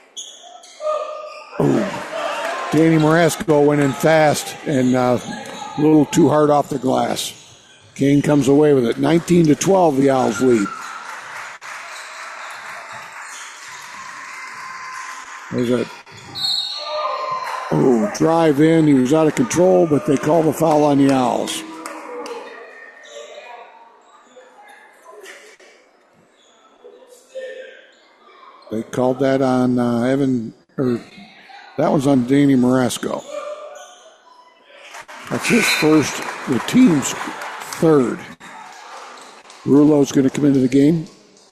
Oh. Danny Marasco went in fast and a little too hard off the glass. Kane comes away with it. 19-12, the Owls lead. There's a drive in. He was out of control, but they call the foul on the Owls. They called that on that was on Danny Marasco. That's his first, the team's 3rd. Rulo's going to come into the game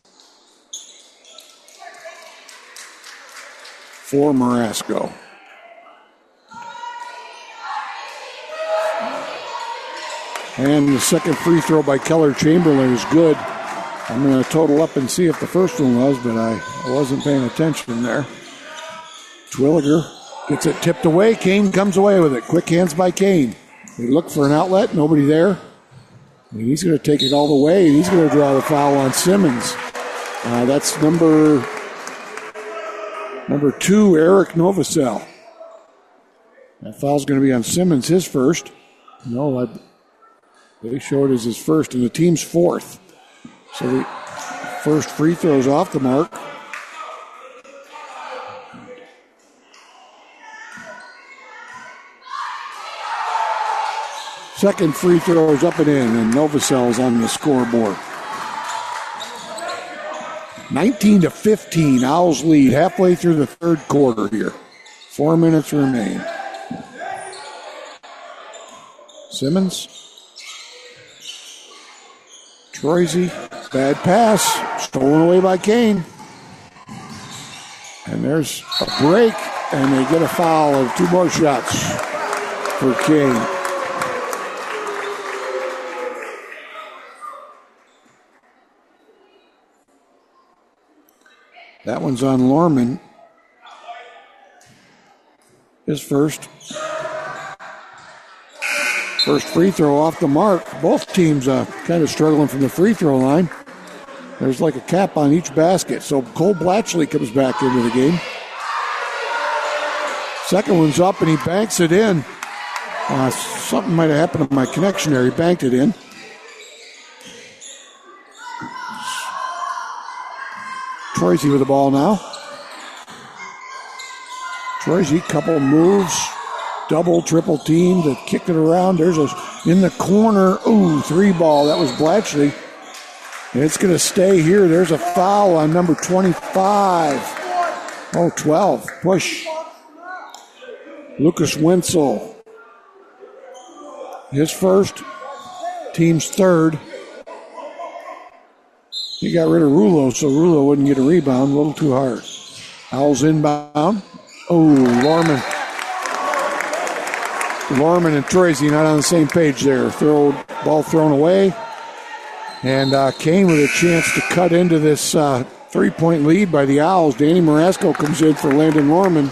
for Marasco. And the second free throw by Keller Chamberlain is good. I'm going to total up and see if the first one was, but I wasn't paying attention there. Terwilliger gets it tipped away. Kane comes away with it. Quick hands by Kane. They look for an outlet. Nobody there. And he's going to take it all the way. He's going to draw the foul on Simmons. That's number 2, Eric Novosel. That foul's going to be on Simmons, his first. No, they show it as his first, and the team's 4th. So the first free throw's off the mark. Second free throw is up and in, and Novosel's on the scoreboard. 19-15, Owls lead halfway through the third quarter here. 4 minutes remain. Simmons. Troisy, bad pass, stolen away by Kane. And there's a break, and they get a foul of 2 more shots for Kane. That one's on Lorman. His first free throw off the mark. Both teams kind of struggling from the free throw line. There's like a cap on each basket. So Cole Blatchley comes back into the game. Second one's up, and he banks it in. Something might have happened to my connection there. He banked it in. Troisy with the ball now. Troisy, couple moves, double, triple team to kick it around. There's in the corner. Ooh, 3 ball. That was Blatchley. And it's going to stay here. There's a foul on number 25. 12. Push. Lucas Wenzel. His first. Team's third. He got rid of Rulo, so Rulo wouldn't get a rebound. A little too hard. Owls inbound. Lorman. Lorman and Troisy not on the same page there. Ball thrown away. And Kane with a chance to cut into this 3-point lead by the Owls. Danny Marasco comes in for Landon Lorman.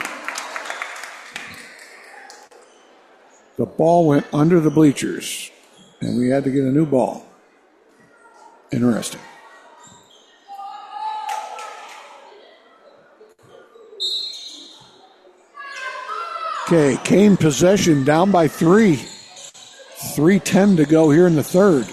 The ball went under the bleachers, and we had to get a new ball. Interesting. Okay, Kane possession down by 3. 3:10 to go here in the third.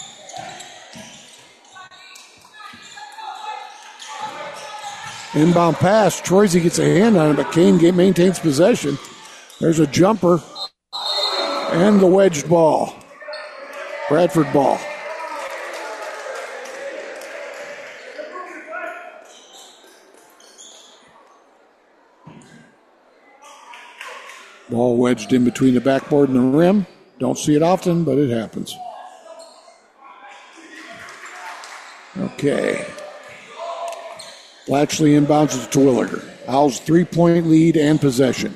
Inbound pass. Troisy gets a hand on it, but Kane maintains possession. There's a jumper and the wedged ball. Bradford ball. Ball wedged in between the backboard and the rim. Don't see it often, but it happens. Okay. Blatchley inbounds it to Terwilliger. Owls 3-point lead and possession.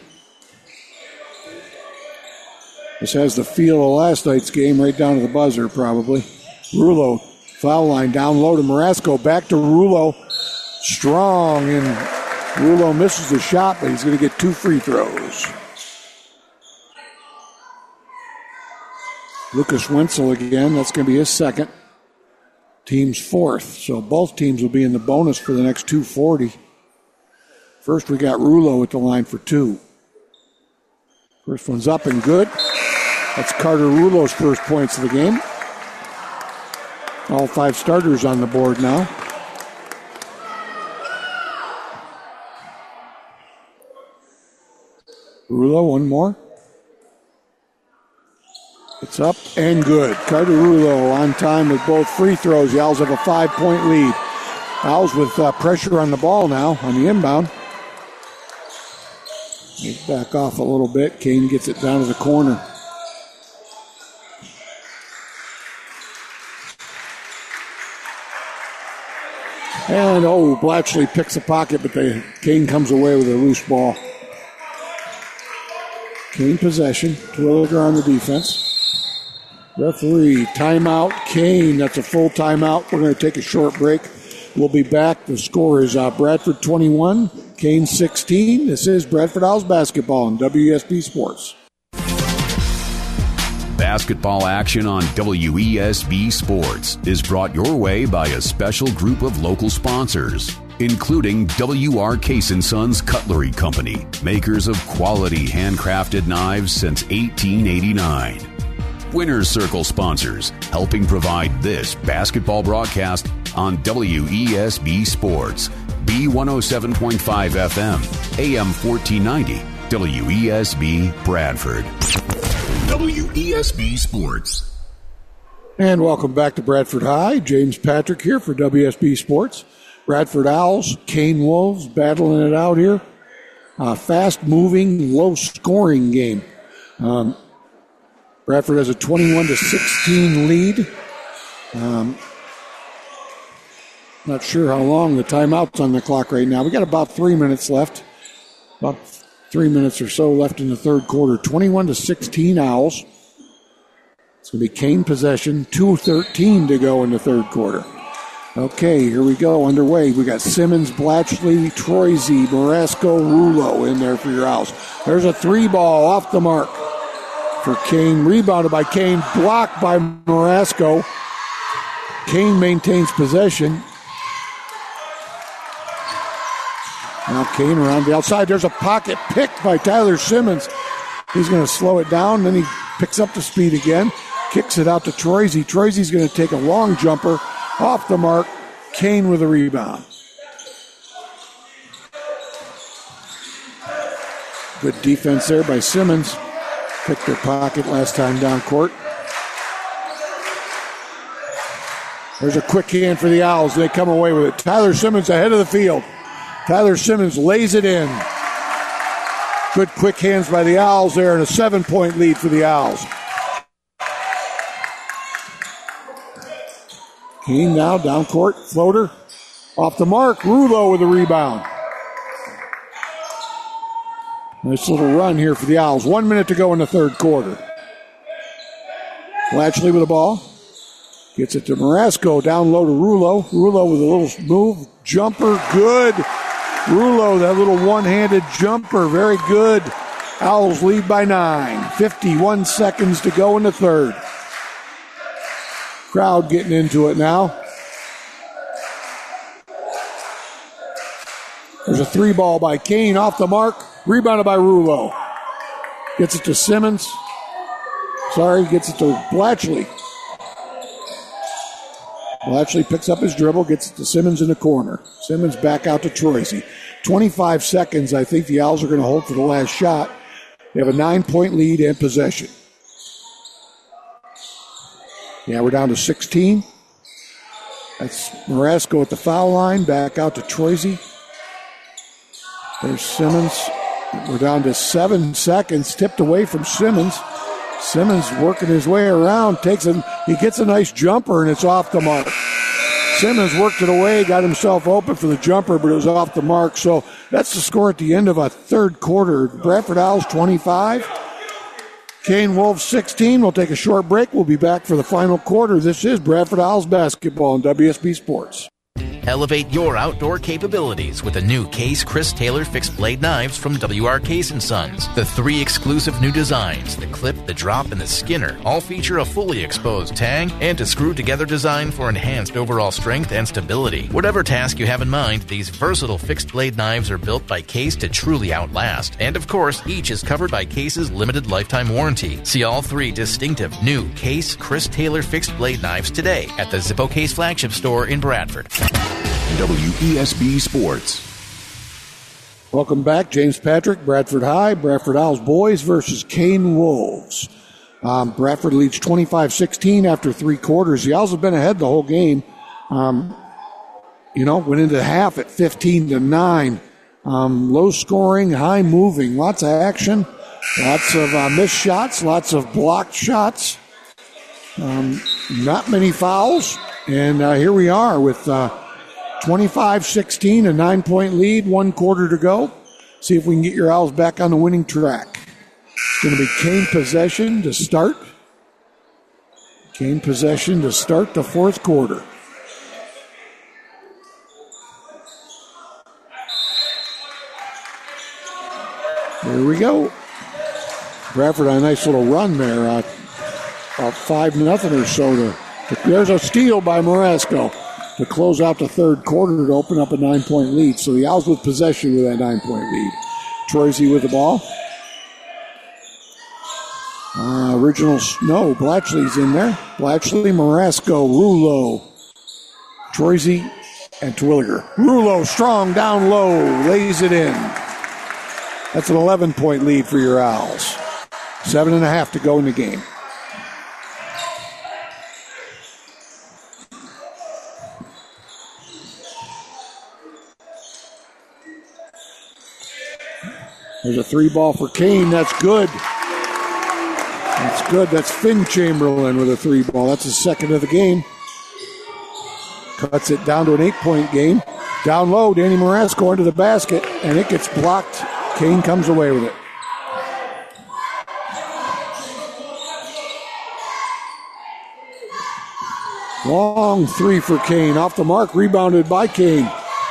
This has the feel of last night's game right down to the buzzer, probably. Rulo, foul line down low to Marasco. Back to Rulo. Strong, and Rulo misses the shot, but he's going to get 2 free throws. Lucas Wenzel again. That's going to be his second. Team's fourth. So both teams will be in the bonus for the next 2:40. First, we got Rulo at the line for 2. First one's up and good. That's Carter Rulo's first points of the game. All 5 starters on the board now. Rulo, one more. It's up and good. Carter Rulo on time with both free throws. The Owls have a 5-point lead. Owls with pressure on the ball now on the inbound. They back off a little bit. Kane gets it down to the corner. And, Blatchley picks a pocket, but Kane comes away with a loose ball. Kane possession. Terwilliger on the defense. Referee, timeout, Kane. That's a full timeout. We're going to take a short break. We'll be back. The score is Bradford 21, Kane 16. This is Bradford Owls basketball on WESB Sports. Basketball action on WESB Sports is brought your way by a special group of local sponsors, including W.R. Case & Sons Cutlery Company, makers of quality handcrafted knives since 1889. Winners Circle sponsors, helping provide this basketball broadcast on WESB Sports, B107.5 FM, AM 1490, WESB Bradford. WESB Sports. And welcome back to Bradford High. James Patrick here for WSB Sports. Bradford Owls, Kane Wolves battling it out here. Fast-moving, low-scoring game. Bradford has a 21-16 lead. Not sure how long the timeout's on the clock right now. We got about 3 minutes left. About 3 minutes or so left in the third quarter. 21-16 Owls. It's going to be Kane possession. 2:13 to go in the third quarter. Okay, here we go. Underway. We got Simmons, Blatchley, Troisy, Marasco, Rulo in there for your Owls. There's a three ball off the mark for Kane. Rebounded by Kane. Blocked by Marasco. Kane maintains possession. Now Kane around the outside. There's a pocket pick by Tyler Simmons. He's going to slow it down. Then he picks up the speed again. Kicks it out to Troisy. Troisy's going to take a long jumper off the mark. Kane with a rebound. Good defense there by Simmons. Picked their pocket last time down court. There's a quick hand for the Owls. They come away with it. Tyler Simmons ahead of the field. Tyler Simmons lays it in. Good quick hands by the Owls there, and a 7-point lead for the Owls. Kane now down court, floater off the mark. Rulo with a rebound. Nice little run here for the Owls. 1 minute to go in the third quarter. Blatchley with the ball. Gets it to Marasco, down low to Rulo. Rulo with a little move. Jumper, good. Rulo, that little one-handed jumper, very good. Owls lead by 9. 51 seconds to go in the third. Crowd getting into it now. There's a three ball by Kane off the mark. Rebounded by Rulo. Gets it to Simmons. Gets it to Blatchley. Blatchley picks up his dribble, gets it to Simmons in the corner. Simmons back out to Troisy. 25 seconds, I think the Owls are going to hold for the last shot. They have a 9-point lead and possession. Yeah, we're down to 16. That's Marasco at the foul line, back out to Troisy. There's Simmons. We're down to 7 seconds, tipped away from Simmons. Simmons working his way around, he gets a nice jumper, and it's off the mark. Simmons worked it away, got himself open for the jumper, but it was off the mark. So that's the score at the end of a third quarter. Bradford Owls 25, Kane Wolves 16. We'll take a short break. We'll be back for the final quarter. This is Bradford Owls basketball on WSB Sports. Elevate your outdoor capabilities with the new Case Chris Taylor fixed blade knives from W.R. Case & Sons. The 3 exclusive new designs, the clip, the drop, and the skinner, all feature a fully exposed tang and a screw-together design for enhanced overall strength and stability. Whatever task you have in mind, these versatile fixed blade knives are built by Case to truly outlast. And of course, each is covered by Case's limited lifetime warranty. See all 3 distinctive new Case Chris Taylor fixed blade knives today at the Zippo Case flagship store in Bradford. WESB Sports. Welcome back. James Patrick, Bradford High, Bradford Owls boys versus Kane Wolves. Bradford leads 25-16 after 3 quarters. The Owls have been ahead the whole game. Went into half at 15-9. Low scoring, high moving, lots of action, lots of missed shots, lots of blocked shots. Not many fouls. And here we are with 25-16, a 9-point lead, 1 quarter to go. See if we can get your Owls back on the winning track. It's going to be Kane possession to start. Kane possession to start the fourth quarter. Here we go. Bradford on a nice little run there. About 5-0 or so. There's a steal by Marasco to close out the third quarter to open up a 9-point lead. So the Owls with possession with that 9-point lead. Troisy with the ball. Blatchley's in there. Blatchley, Marasco, Rulo, Troisy, and Twilliger. Rulo strong down low, lays it in. That's an 11-point lead for your Owls. 7.5 to go in the game. There's a 3-ball for Kane. That's good. That's good. That's Finn Chamberlain with a 3-ball. That's his second of the game. Cuts it down to an 8-point game. Down low, Danny Marasco into the basket, and it gets blocked. Kane comes away with it. Long 3 for Kane. Off the mark, rebounded by Kane.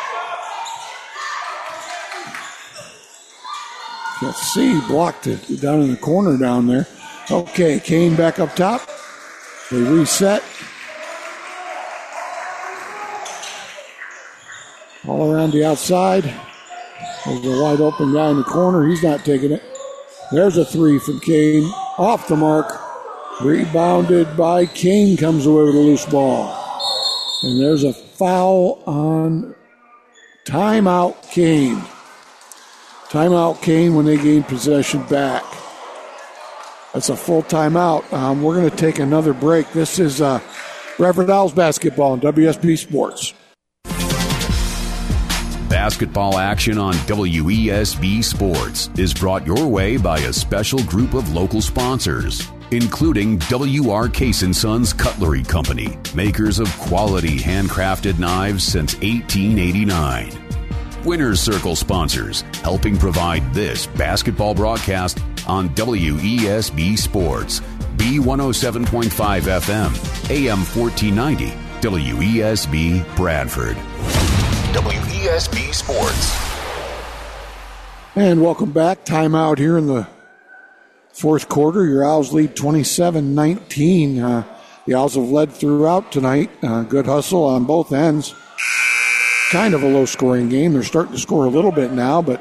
Let's see, blocked it down in the corner down there. Okay, Kane back up top. They reset. All around the outside. There's a wide open guy in the corner. He's not taking it. There's a 3 from Kane. Off the mark. Rebounded by Kane. Comes away with a loose ball. And there's a foul on timeout Kane. Timeout Kane when they gain possession back. That's a full timeout. We're going to take another break. This is Bradford Owls basketball on WSB Sports. Basketball action on WESB Sports is brought your way by a special group of local sponsors, including W.R. Case & Sons Cutlery Company, makers of quality handcrafted knives since 1889. Winners Circle sponsors, helping provide this basketball broadcast on WESB Sports, B107.5 FM, AM 1490, WESB Bradford. WESB Sports. And welcome back. Timeout here in the fourth quarter. Your Owls lead 27-19. The Owls have led throughout tonight. Good hustle on both ends. Kind of a low-scoring game. They're starting to score a little bit now, but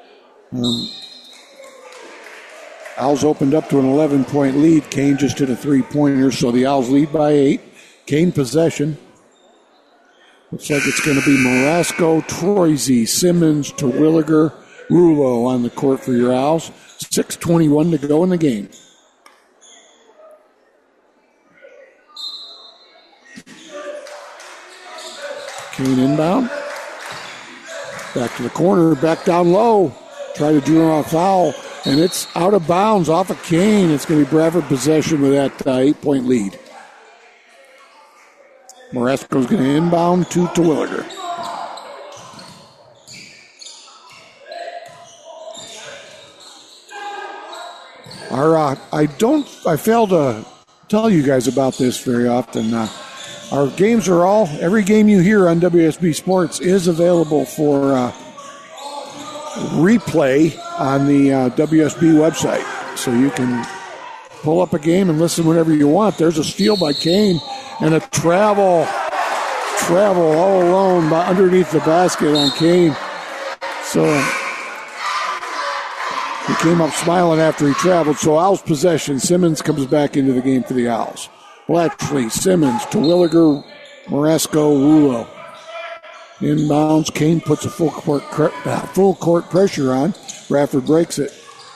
Owls opened up to an 11-point lead. Kane just hit a 3-pointer, so the Owls lead by 8. Kane possession. Looks like it's going to be Marasco, Troisy, Simmons, Terwilliger, Rulo on the court for your Owls. 6:21 to go in the game. Kane inbound. Back to the corner, back down low. Try to draw a foul, and it's out of bounds off of Kane. It's going to be Bradford possession with that 8-point lead. Marasco's going to inbound to Terwilliger. I fail to tell you guys about this very often. Our games are every game you hear on WSB Sports is available for replay on the WSB website. So you can pull up a game and listen whenever you want. There's a steal by Kane and a travel all alone underneath the basket on Kane. So he came up smiling after he traveled. So Owls possession. Simmons comes back into the game for the Owls. Blatchley, Simmons, Terwilliger, Marasco, Rulo. Inbounds. Kane puts a full court pressure on. Bradford breaks it.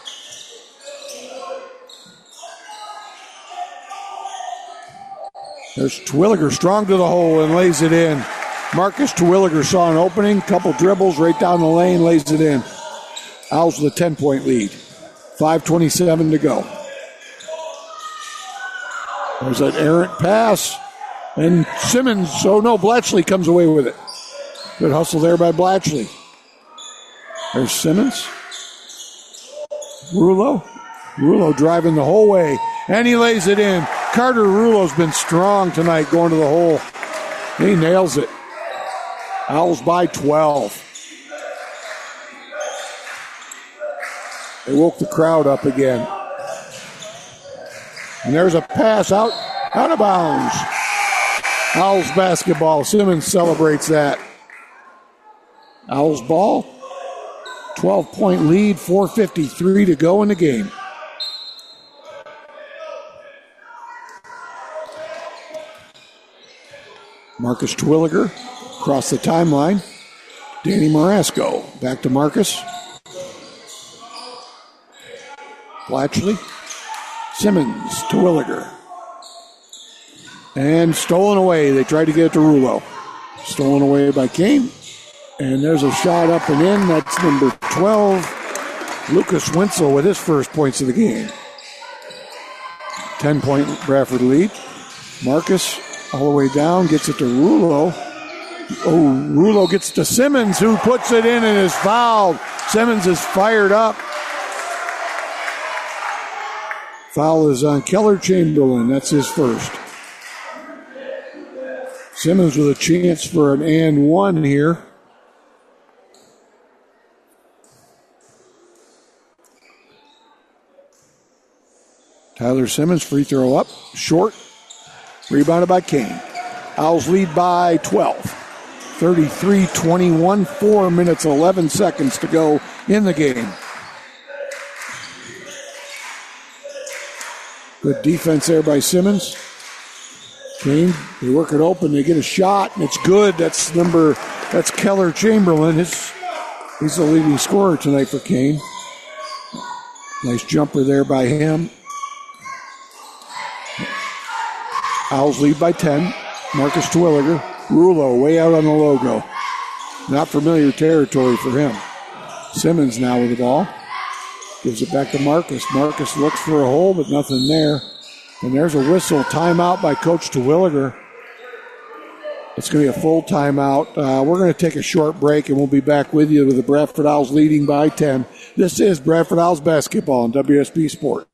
There's Terwilliger strong to the hole and lays it in. Marcus Terwilliger saw an opening, couple dribbles right down the lane, lays it in. Owls with a 10-point lead. 5:27 to go. There's an errant pass. And Simmons, Blatchley comes away with it. Good hustle there by Blatchley. There's Simmons. Rulo driving the whole way. And he lays it in. Carter Rulo's been strong tonight going to the hole. He nails it. Owls by 12. They woke the crowd up again. And there's a pass out of bounds. Owls basketball. Simmons celebrates that. Owls ball. 12-point lead, 4:53 to go in the game. Marcus Terwilliger across the timeline. Danny Marasco back to Marcus. Blatchley Simmons to Williger. And stolen away. They tried to get it to Rulo. Stolen away by Kane. And there's a shot up and in. That's number 12. Lucas Wenzel with his first points of the game. 10-point Bradford lead. Marcus all the way down, gets it to Rulo. Oh, Rulo gets to Simmons, who puts it in and is fouled. Simmons is fired up. Foul is on Keller Chamberlain. That's his first. Simmons with a chance for an and one here. Tyler Simmons, free throw up, short, rebounded by Kane. Owls lead by 12. 33-21, 4 minutes, 11 seconds to go in the game. Good defense there by Simmons. Kane, they work it open, they get a shot, and it's good. That's Keller Chamberlain. He's the leading scorer tonight for Kane. Nice jumper there by him. Owls lead by 10. Marcus Terwilliger. Rulo way out on the logo. Not familiar territory for him. Simmons now with the ball. Gives it back to Marcus. Marcus looks for a hole, but nothing there. And there's a whistle. Timeout by Coach Terwilliger. It's going to be a full timeout. We're going to take a short break, and we'll be back with you with the Bradford Owls leading by 10. This is Bradford Owls basketball on WSB Sports.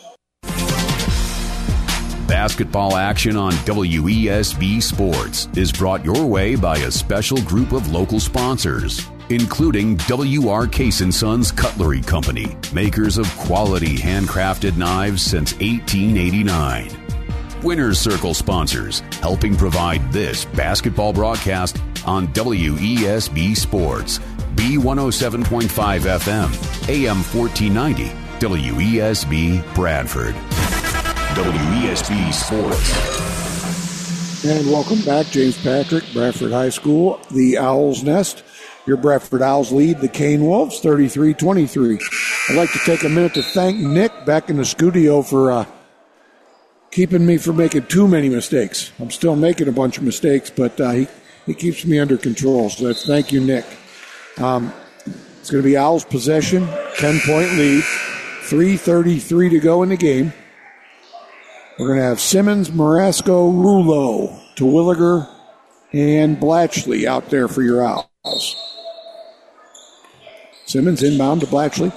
Basketball action on WESB Sports is brought your way by a special group of local sponsors, including W.R. Case & Sons Cutlery Company, makers of quality handcrafted knives since 1889. Winner's Circle sponsors, helping provide this basketball broadcast on WESB Sports, B107.5 FM, AM 1490, WESB Bradford. WESB Sports. And welcome back, James Patrick, Bradford High School, the Owl's Nest. Your Bradford Owls lead the Kane Wolves 33-23. I'd like to take a minute to thank Nick back in the studio for keeping me from making too many mistakes. I'm still making a bunch of mistakes, but he keeps me under control. So thank you, Nick. It's going to be Owls possession, 10-point lead, 3:33 to go in the game. We're going to have Simmons, Marasco, Rulo, Terwilliger, and Blatchley out there for your Owls. Simmons inbound to Blatchley.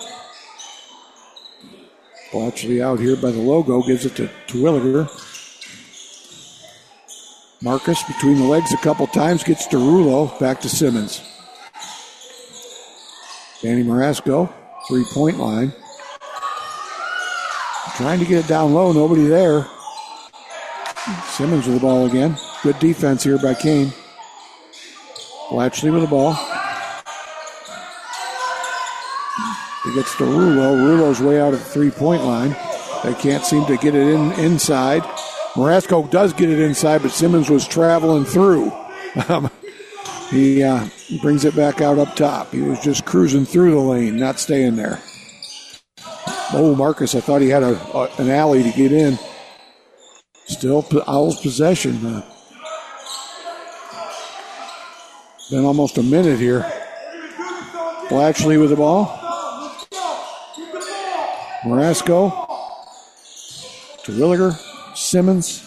Blatchley out here by the logo, gives it to Terwilliger. Marcus between the legs a couple times, gets to Rulo, back to Simmons. Danny Marasco, 3-point line. Trying to get it down low, nobody there. Simmons with the ball again. Good defense here by Kane. Blatchley with the ball. He gets to Rulo. Rulo's way out at the 3-point line. They can't seem to get it inside. Marasco does get it inside, but Simmons was traveling through. He brings it back out up top. He was just cruising through the lane, not staying there. Oh, Marcus, I thought he had an alley to get in. Still Owls possession. Been almost a minute here. Blatchley with the ball. Marasco. Terwilliger. Simmons.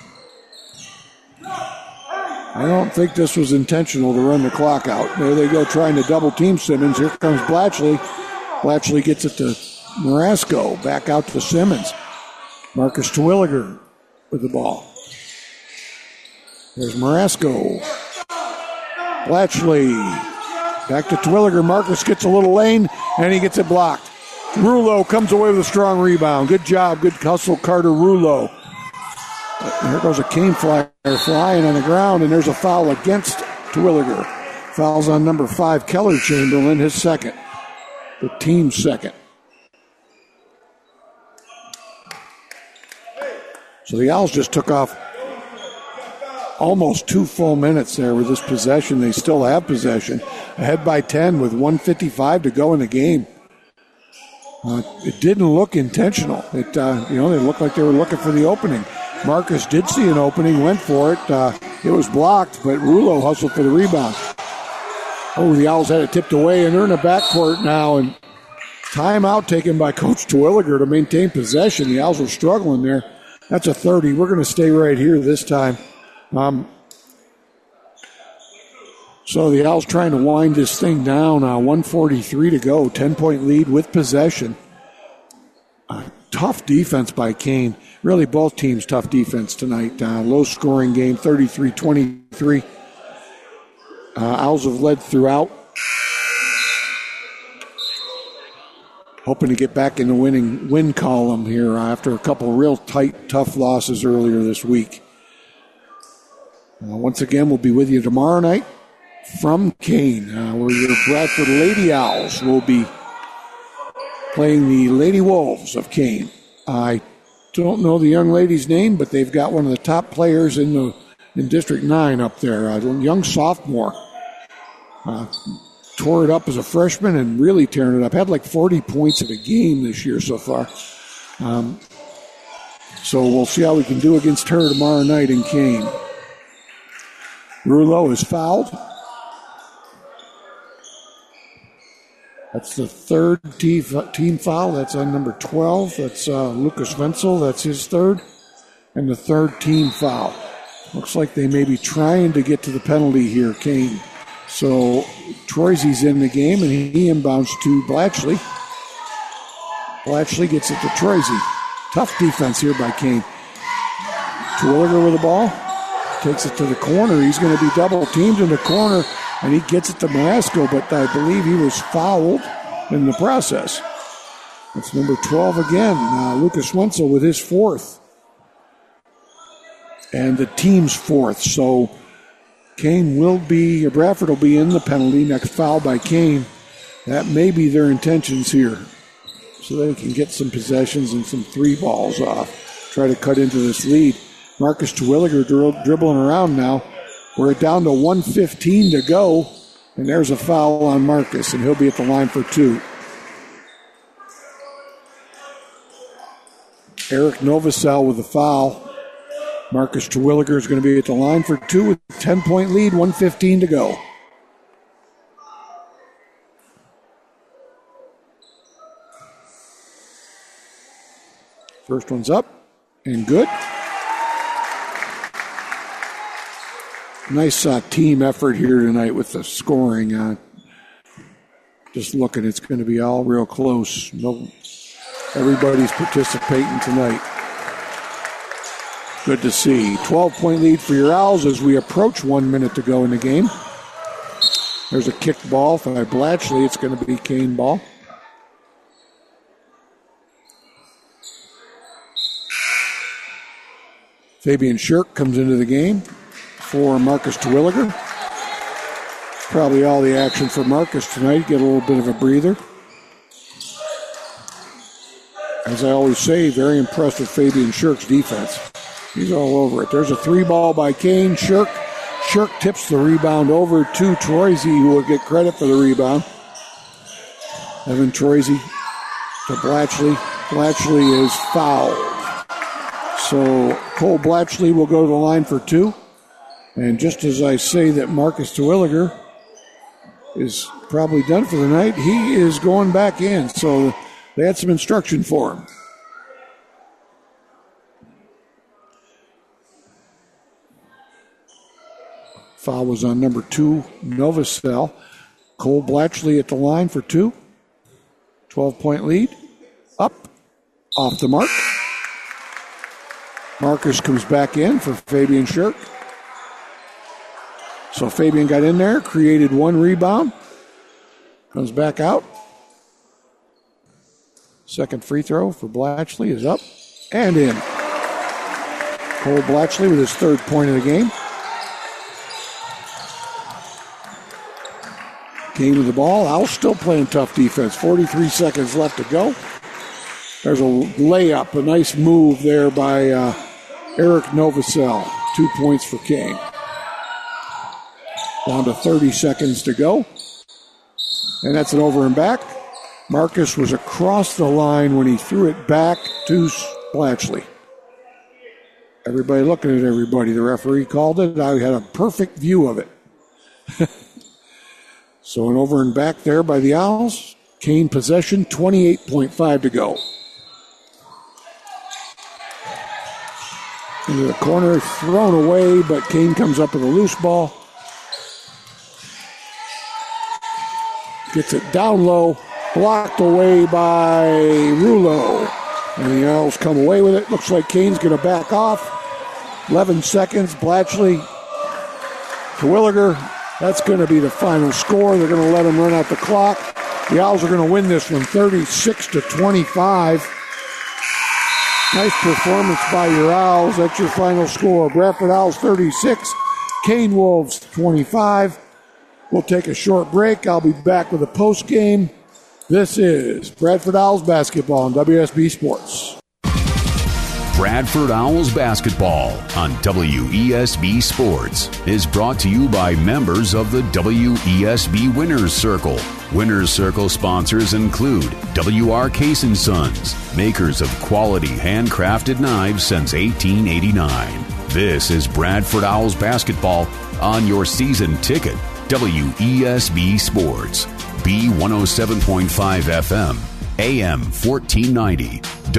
I don't think this was intentional to run the clock out. There they go trying to double team Simmons. Here comes Blatchley. Blatchley gets it to Marasco, back out to Simmons. Marcus Terwilliger with the ball. There's Marasco. Blatchley. Back to Terwilliger. Marcus gets a little lane, and he gets it blocked. Rulo comes away with a strong rebound. Good job. Good hustle, Carter Rulo. Here goes a Kane flyer flying on the ground, and there's a foul against Terwilliger. Fouls on number 5, Keller Chamberlain, his second. The team's second. So the Owls just took off almost 2 full minutes there with this possession. They still have possession. Ahead by 10 with 1:55 to go in the game. It didn't look intentional. It, they looked like they were looking for the opening. Marcus did see an opening, went for it. It was blocked, but Rulo hustled for the rebound. Oh, the Owls had it tipped away, and they're in the backcourt now. And timeout taken by Coach Terwilliger to maintain possession. The Owls were struggling there. That's a 30. We're going to stay right here this time. So the Owls trying to wind this thing down. 1:43 to go. 10-point lead with possession. Tough defense by Kane. Really, both teams tough defense tonight. Low-scoring game, 33-23. Owls have led throughout. Hoping to get back in the win column here after a couple real tight, tough losses earlier this week. Once again, we'll be with you tomorrow night from Kane, where your Bradford Lady Owls will be playing the Lady Wolves of Kane. I don't know the young lady's name, but they've got one of the top players in District 9 up there, a young sophomore. Tore it up as a freshman and really tearing it up. Had like 40 points in a game this year so far. So we'll see how we can do against her tomorrow night in Kane. Rulo is fouled. That's the third team foul. That's on number 12. That's Lucas Wenzel. That's his third. And the third team foul. Looks like they may be trying to get to the penalty here, Kane. So Troisi's in the game, and he inbounds to Blatchley. Blatchley gets it to Troisi. Tough defense here by Kane. Terwilliger with the ball. Takes it to the corner. He's going to be double teamed in the corner, and he gets it to Marasco, but I believe he was fouled in the process. That's number 12 again. Lucas Wenzel with his fourth. And the team's fourth. So Bradford will be in the penalty. Next foul by Kane. That may be their intentions here. So they can get some possessions and some three balls off. Try to cut into this lead. Marcus Terwilliger dribbling around now. We're down to 1:15 to go. And there's a foul on Marcus, and he'll be at the line for two. Eric Novosel with the foul. Marcus Terwilliger is going to be at the line for two with a 10-point lead, 1:15 to go. First one's up and good. Nice team effort here tonight with the scoring. Just looking, it's going to be all real close. Everybody's participating tonight. Good to see. 12-point lead for your Owls as we approach 1 minute to go in the game. There's a kick ball by Blatchley. It's going to be Kane ball. Fabian Shirk comes into the game for Marcus Terwilliger. Probably all the action for Marcus tonight. Get a little bit of a breather. As I always say, very impressed with Fabian Shirk's defense. He's all over it. There's a three ball by Kane. Shirk tips the rebound over to Troisi, who will get credit for the rebound. Evan Troisi to Blatchley. Blatchley is fouled. So Cole Blatchley will go to the line for two. And just as I say that Marcus Terwilliger is probably done for the night, he is going back in. So they had some instruction for him. Foul was on number 2, Novosel. Cole Blatchley at the line for two. 12-point lead. Up. Off the mark. Marcus comes back in for Fabian Shirk. So Fabian got in there, created one rebound. Comes back out. Second free throw for Blatchley is up and in. Cole Blatchley with his third point of the game. Kane with the ball. Owls still playing tough defense. 43 seconds left to go. There's a layup, a nice move there by Eric Novosel. 2 points for Kane. Down to 30 seconds to go. And that's an over and back. Marcus was across the line when he threw it back to Blatchley. Everybody looking at everybody. The referee called it. I had a perfect view of it. So an over and back there by the Owls. Kane possession, 28.5 to go. Into the corner, thrown away, but Kane comes up with a loose ball. Gets it down low, blocked away by Rulo. And the Owls come away with it. Looks like Kane's going to back off. 11 seconds, Blatchley to Williger. That's going to be the final score. They're going to let him run out the clock. The Owls are going to win this one 36-25. Nice performance by your Owls. That's your final score. Bradford Owls 36, Kane Wolves 25. We'll take a short break. I'll be back with a post game. This is Bradford Owls basketball on WSB Sports. Bradford Owls basketball on WESB Sports is brought to you by members of the WESB Winners Circle. Winners Circle sponsors include W.R. Case & Sons, makers of quality handcrafted knives since 1889. This is Bradford Owls basketball on your season ticket, WESB Sports, B107.5 FM, AM 1490,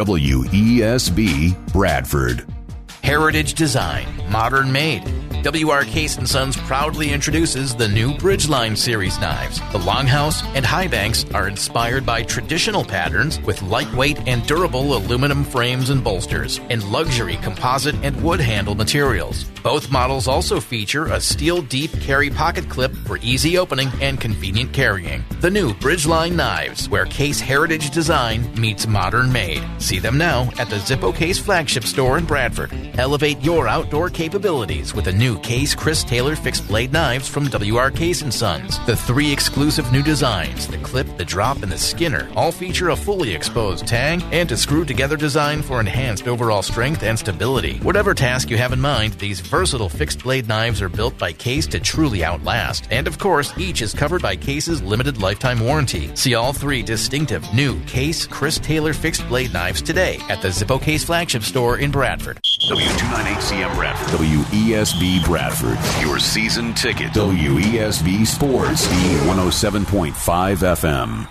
WESB Bradford. Heritage design, modern made. W.R. Case & Sons proudly introduces the new Bridgeline Series knives. The Longhouse and Highbanks are inspired by traditional patterns with lightweight and durable aluminum frames and bolsters and luxury composite and wood handle materials. Both models also feature a steel deep carry pocket clip for easy opening and convenient carrying. The new Bridgeline knives, where Case heritage design meets modern made. See them now at the Zippo Case flagship store in Bradford. Elevate your outdoor capabilities with the new Case Chris Taylor fixed blade knives from W.R. Case & Sons. The 3 exclusive new designs, the clip, the drop, and the skinner, all feature a fully exposed tang and a screw-together design for enhanced overall strength and stability. Whatever task you have in mind, these versatile fixed blade knives are built by Case to truly outlast. And of course, each is covered by Case's limited lifetime warranty. See all 3 distinctive new Case Chris Taylor fixed blade knives today at the Zippo Case flagship store in Bradford. W298CM Bradford. WESB Bradford. Your season ticket. WESB Sports. B107.5 FM.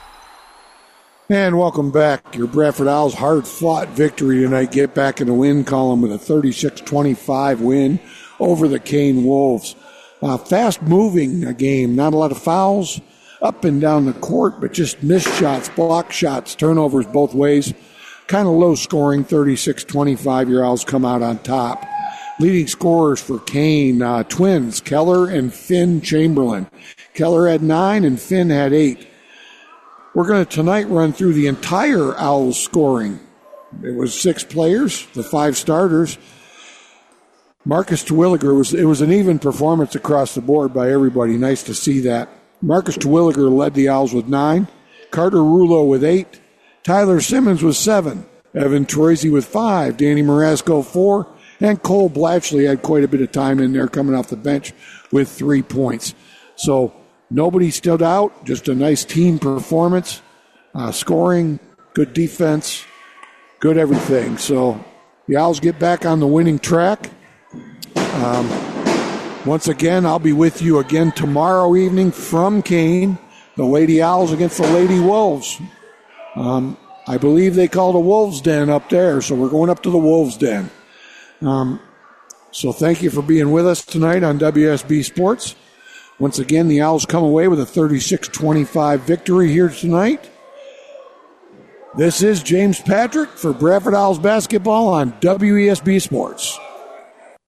And welcome back. Your Bradford Owls hard-fought victory tonight. Get back in the win column with a 36-25 win over the Kane Wolves. Fast-moving game. Not a lot of fouls up and down the court, but just missed shots, block shots, turnovers both ways. Kind of low scoring, 36-25. Your Owls come out on top. Leading scorers for Kane, twins, Keller and Finn Chamberlain. Keller had 9 and Finn had 8. We're going to tonight run through the entire Owls scoring. It was 6 players, the 5 starters. Marcus Terwilliger, it was an even performance across the board by everybody. Nice to see that. Marcus Terwilliger led the Owls with 9. Carter Rulo with 8. Tyler Simmons with 7. Evan Troisi with 5. Danny Marasco 4. And Cole Blatchley had quite a bit of time in there coming off the bench with 3 points. So nobody stood out. Just a nice team performance. Scoring, good defense, good everything. So the Owls get back on the winning track. Once again, I'll be with you again tomorrow evening from Kane. The Lady Owls against the Lady Wolves. I believe they call it a Wolves Den up there, so we're going up to the Wolves Den. So thank you for being with us tonight on WSB Sports. Once again, the Owls come away with a 36-25 victory here tonight. This is James Patrick for Bradford Owls basketball on WESB Sports.